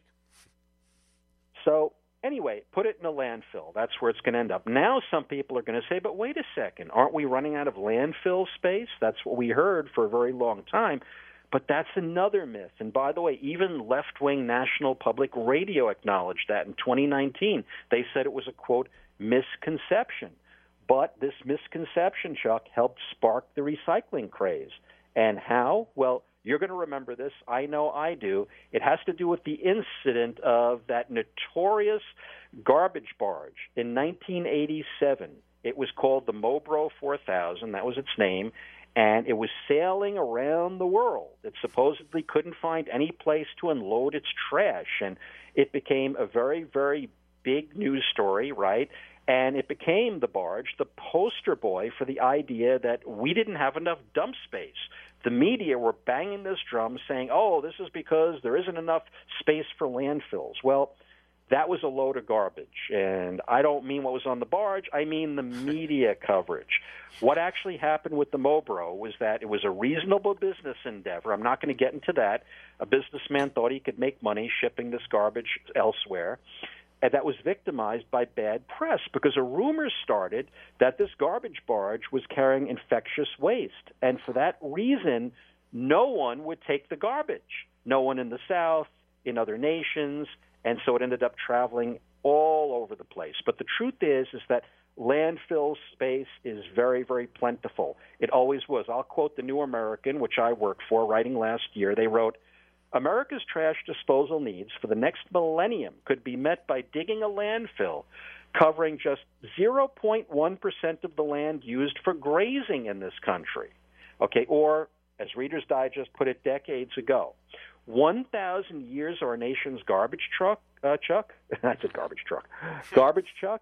So anyway, put it in a landfill. That's where it's going to end up. Now some people are going to say, but wait a second, aren't we running out of landfill space? That's what we heard for a very long time. But that's another myth. And by the way, even left-wing National Public Radio acknowledged that in twenty nineteen. They said it was a, quote, misconception. But this misconception, Chuck, helped spark the recycling craze. And how? Well, you're going to remember this. I know I do. It has to do with the incident of that notorious garbage barge in nineteen eighty-seven. It was called the Mobro four thousand. That was its name. And it was sailing around the world. It supposedly couldn't find any place to unload its trash. And it became a very, very big news story, right? And it became, the barge, the poster boy for the idea that we didn't have enough dump space. The media were banging this drum saying, oh, this is because there isn't enough space for landfills. Well, that was a load of garbage. And I don't mean what was on the barge. I mean the media coverage. What actually happened with the Mobro was that it was a reasonable business endeavor. I'm not going to get into that. A businessman thought he could make money shipping this garbage elsewhere. And that was victimized by bad press because a rumor started that this garbage barge was carrying infectious waste. And for that reason, no one would take the garbage. No one in the South, in other nations, and so it ended up traveling all over the place. But the truth is, is that landfill space is very, very plentiful. It always was. I'll quote the New American, which I worked for, writing last year. They wrote, America's trash disposal needs for the next millennium could be met by digging a landfill covering just zero point one percent of the land used for grazing in this country. Okay, or, as Reader's Digest put it decades ago, one thousand years of our nation's garbage truck, uh, Chuck, I said garbage truck, garbage truck,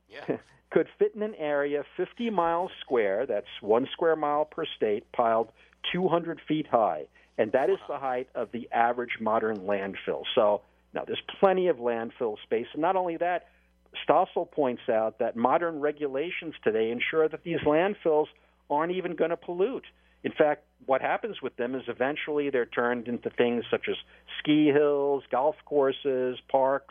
yeah. could fit in an area fifty miles square, that's one square mile per state, piled two hundred feet high. And that is the height of the average modern landfill. So now there's plenty of landfill space. And not only that, Stossel points out that modern regulations today ensure that these landfills aren't even going to pollute. In fact, what happens with them is eventually they're turned into things such as ski hills, golf courses, parks.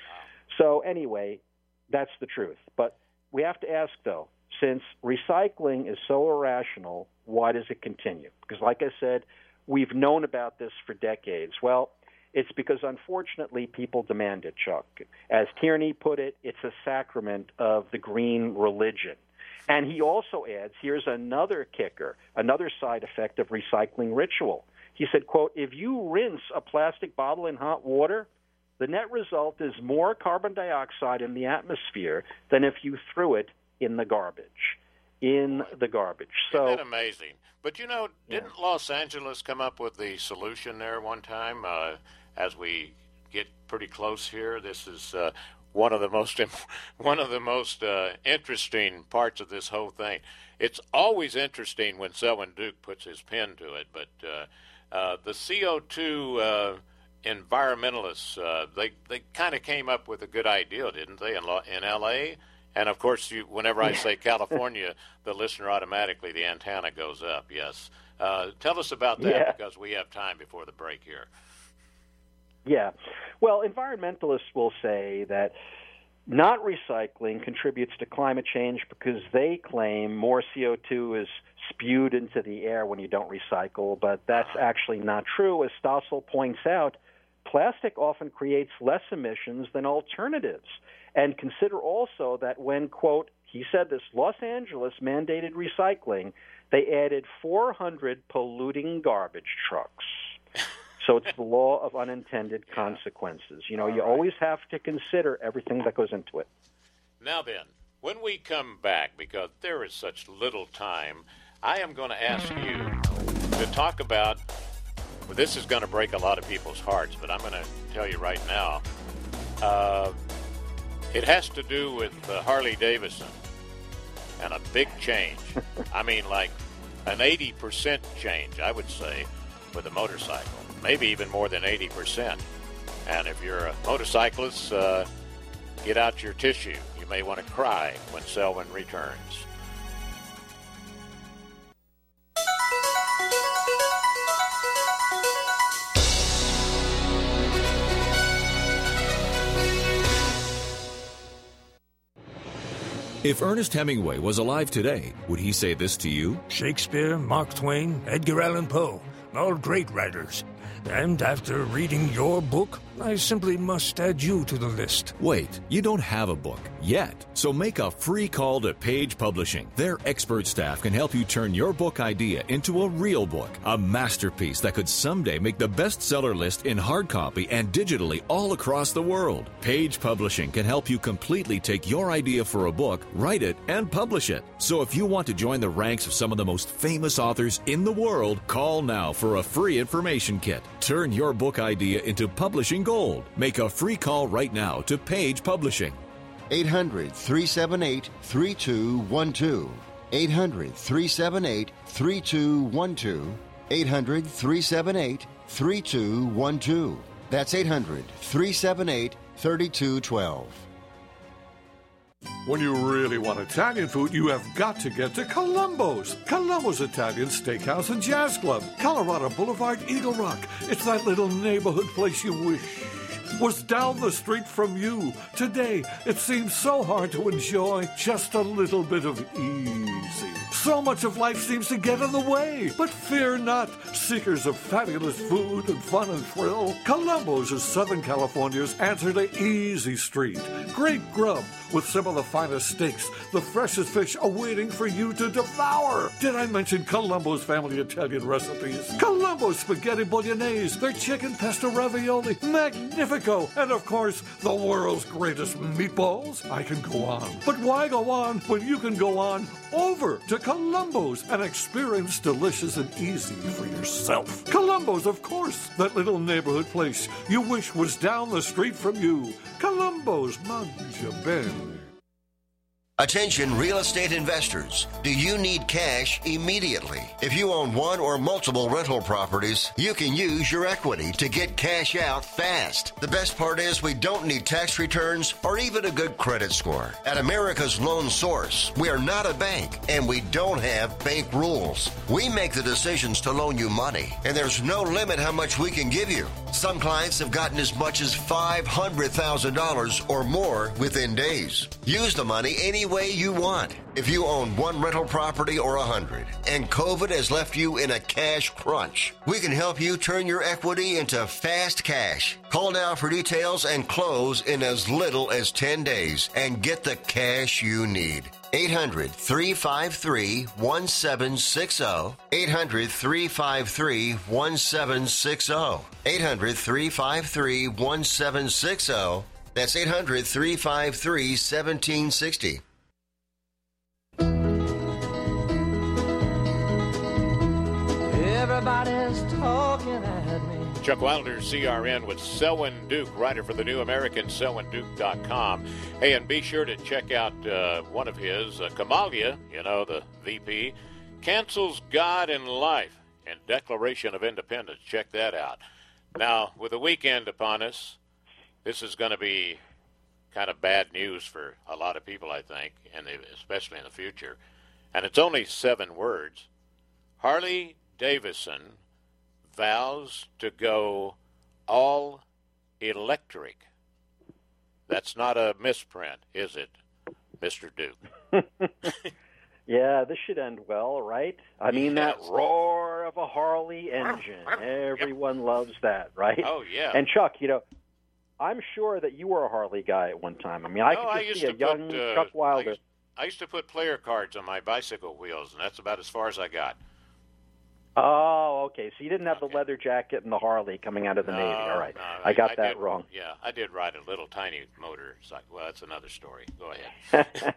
So anyway, that's the truth. But we have to ask, though, since recycling is so irrational, why does it continue? Because like I said, we've known about this for decades. Well, it's because, unfortunately, people demand it, Chuck. As Tierney put it, it's a sacrament of the green religion. And he also adds, here's another kicker, another side effect of recycling ritual. He said, quote, if you rinse a plastic bottle in hot water, the net result is more carbon dioxide in the atmosphere than if you threw it in the garbage. In the garbage. So, isn't that amazing? But, you know, didn't yeah. Los Angeles come up with the solution there one time? Uh, as we get pretty close here, this is uh, one of the most one of the most uh, interesting parts of this whole thing. It's always interesting when Selwyn Duke puts his pen to it, but uh, uh, the C O two uh, environmentalists, uh, they they kind of came up with a good idea, didn't they, in, in L A? And, of course, you, whenever I say California, the listener automatically, the antenna goes up, yes. Uh, tell us about that yeah. because we have time before the break here. Yeah. Well, environmentalists will say that not recycling contributes to climate change because they claim more C O two is spewed into the air when you don't recycle, but that's actually not true. As Stossel points out, plastic often creates less emissions than alternatives. And consider also that when, quote, he said this, Los Angeles mandated recycling, they added four hundred polluting garbage trucks. So it's the law of unintended consequences. You know, All you right. always have to consider everything that goes into it. Now then, when we come back, because there is such little time, I am going to ask you to talk about, well, this is going to break a lot of people's hearts, but I'm going to tell you right now, uh, it has to do with uh, Harley Davidson and a big change. I mean, like an eighty percent change, I would say, with a motorcycle. Maybe even more than eighty percent. And if you're a motorcyclist, uh, get out your tissue. You may want to cry when Selwyn returns. If Ernest Hemingway was alive today, would he say this to you? Shakespeare, Mark Twain, Edgar Allan Poe, all great writers. And after reading your book, I simply must add you to the list. Wait, you don't have a book yet. So make a free call to Page Publishing. Their expert staff can help you turn your book idea into a real book, a masterpiece that could someday make the bestseller list in hard copy and digitally all across the world. Page Publishing can help you completely take your idea for a book, write it, and publish it. So if you want to join the ranks of some of the most famous authors in the world, call now for a free information kit. Turn your book idea into publishing gold. Make a free call right now to Page Publishing. eight hundred, three seven eight, three two one two. eight hundred, three seven eight, three two one two. eight hundred, three seven eight, three two one two. That's eight hundred, three seven eight, three two one two. When you really want Italian food, you have got to get to Columbo's. Columbo's Italian Steakhouse and Jazz Club, Colorado Boulevard, Eagle Rock. It's that little neighborhood place you wish was down the street from you. Today, it seems so hard to enjoy just a little bit of easy. So much of life seems to get in the way. But fear not, seekers of fabulous food and fun and thrill. Columbo's is Southern California's answer to Easy Street. Great grub with some of the finest steaks, the freshest fish awaiting for you to devour. Did I mention Columbo's family Italian recipes? Columbo's spaghetti bolognese, their chicken pesto ravioli, magnifico, and of course, the world's greatest meatballs. I can go on. But why go on when you can go on over to Columbo's and experience delicious and easy for yourself? Columbo's, of course, that little neighborhood place you wish was down the street from you. Columbo's, mangia bene. Attention real estate investors. Do you need cash immediately? If you own one or multiple rental properties, you can use your equity to get cash out fast. The best part is we don't need tax returns or even a good credit score. At America's Loan Source, we are not a bank and we don't have bank rules. We make the decisions to loan you money, and there's no limit how much we can give you. Some clients have gotten as much as five hundred thousand dollars or more within days. Use the money any way you want. If you own one rental property or a hundred, and COVID has left you in a cash crunch, we can help you turn your equity into fast cash. Call now for details and close in as little as ten days and get the cash you need. eight hundred, three five three, one seven six zero. eight hundred, three five three, one seven six zero. eight hundred, three five three, one seven six zero. That's eight hundred, three five three, one seven six zero. Everybody's talking at me. Chuck Wilder, C R N, with Selwyn Duke, writer for the New American, selwyn duke dot com. Hey, and be sure to check out uh, one of his, uh, Kamalia, you know, the V P, cancels God and life in Declaration of Independence. Check that out. Now, with the weekend upon us, this is going to be kind of bad news for a lot of people, I think, and especially in the future. And it's only seven words. Harley Davidson vows to go all electric. That's not a misprint, is it, Mister Duke? Yeah, this should end well, right? I mean, that roar of a Harley engine. Everyone loves that, right? Oh, yeah. And, Chuck, you know, I'm sure that you were a Harley guy at one time. I mean, I no, could I just used see a to young put, uh, Chuck Wilder. I used, I used to put player cards on my bicycle wheels, and that's about as far as I got. Oh, okay. So you didn't have okay. the leather jacket and the Harley coming out of the no, Navy. All right. No, I got I that did, wrong. Yeah, I did ride a little tiny motorcycle. Well, that's another story. Go ahead.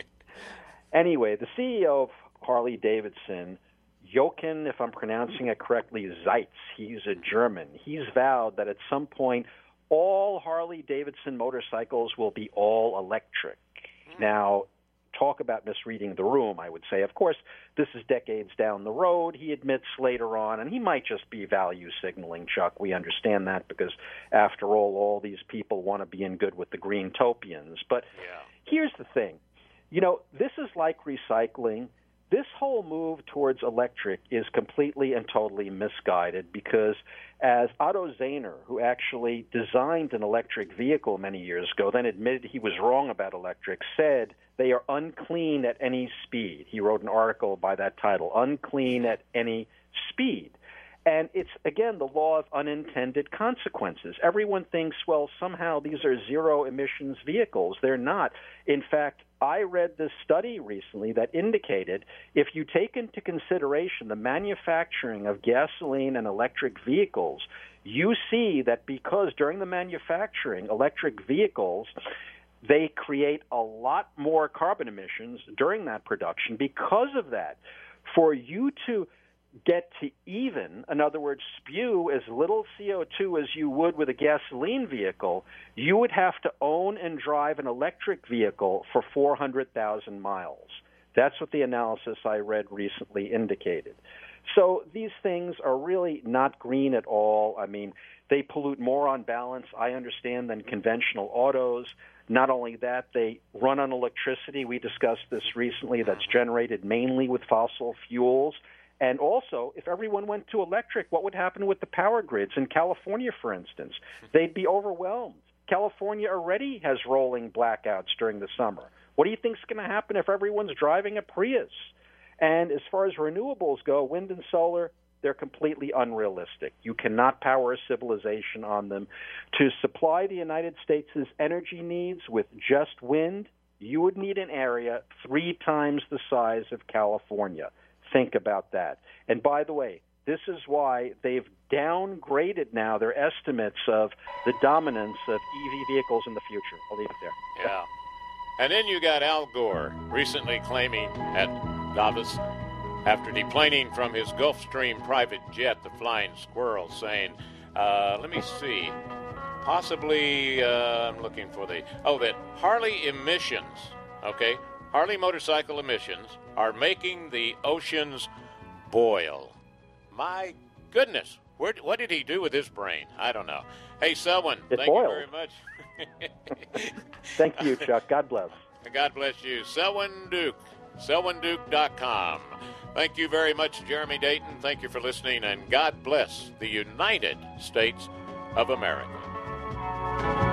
Anyway, the C E O of Harley Davidson, Jochen, if I'm pronouncing it correctly, Zeitz, he's a German. He's vowed that at some point all Harley Davidson motorcycles will be all electric. Mm. Now, talk about misreading the room, I would say. Of course, this is decades down the road, he admits later on, and he might just be value signaling, Chuck. We understand that because, after all, all these people want to be in good with the Green-topians. But yeah. Here's the thing. You know, this is like recycling. This whole move towards electric is completely and totally misguided because, as Otto Zahner, who actually designed an electric vehicle many years ago, then admitted he was wrong about electric, said they are unclean at any speed. He wrote an article by that title, Unclean at Any Speed. And it's, again, the law of unintended consequences. Everyone thinks, well, somehow these are zero-emissions vehicles. They're not. In fact, I read this study recently that indicated if you take into consideration the manufacturing of gasoline and electric vehicles, you see that because during the manufacturing, electric vehicles, they create a lot more carbon emissions during that production. Because of that, for you to get to even, in other words, spew as little C O two as you would with a gasoline vehicle, you would have to own and drive an electric vehicle for four hundred thousand miles. That's what the analysis I read recently indicated. So these things are really not green at all. I mean, they pollute more on balance, I understand, than conventional autos. Not only that, they run on electricity. We discussed this recently. That's generated mainly with fossil fuels. And also, if everyone went to electric, what would happen with the power grids? In California, for instance, they'd be overwhelmed. California already has rolling blackouts during the summer. What do you think is going to happen if everyone's driving a Prius? And as far as renewables go, wind and solar, they're completely unrealistic. You cannot power a civilization on them. To supply the United States' energy needs with just wind, you would need an area three times the size of California. Think about that. And by the way, this is why they've downgraded now their estimates of the dominance of E V vehicles in the future. I'll leave it there. Yeah. And then you got Al Gore recently claiming at Davos, after deplaning from his Gulfstream private jet, the Flying Squirrel, saying, uh, let me see, possibly, uh, I'm looking for the, oh, that Harley emissions, okay, Harley motorcycle emissions are making the oceans boil. My goodness. Where, what did he do with his brain? I don't know. Hey, Selwyn, it thank boiled. you very much. Thank you, Chuck. God bless. God bless you. Selwyn Duke, selwyn duke dot com. Thank you very much, Jeremy Dayton. Thank you for listening, and God bless the United States of America.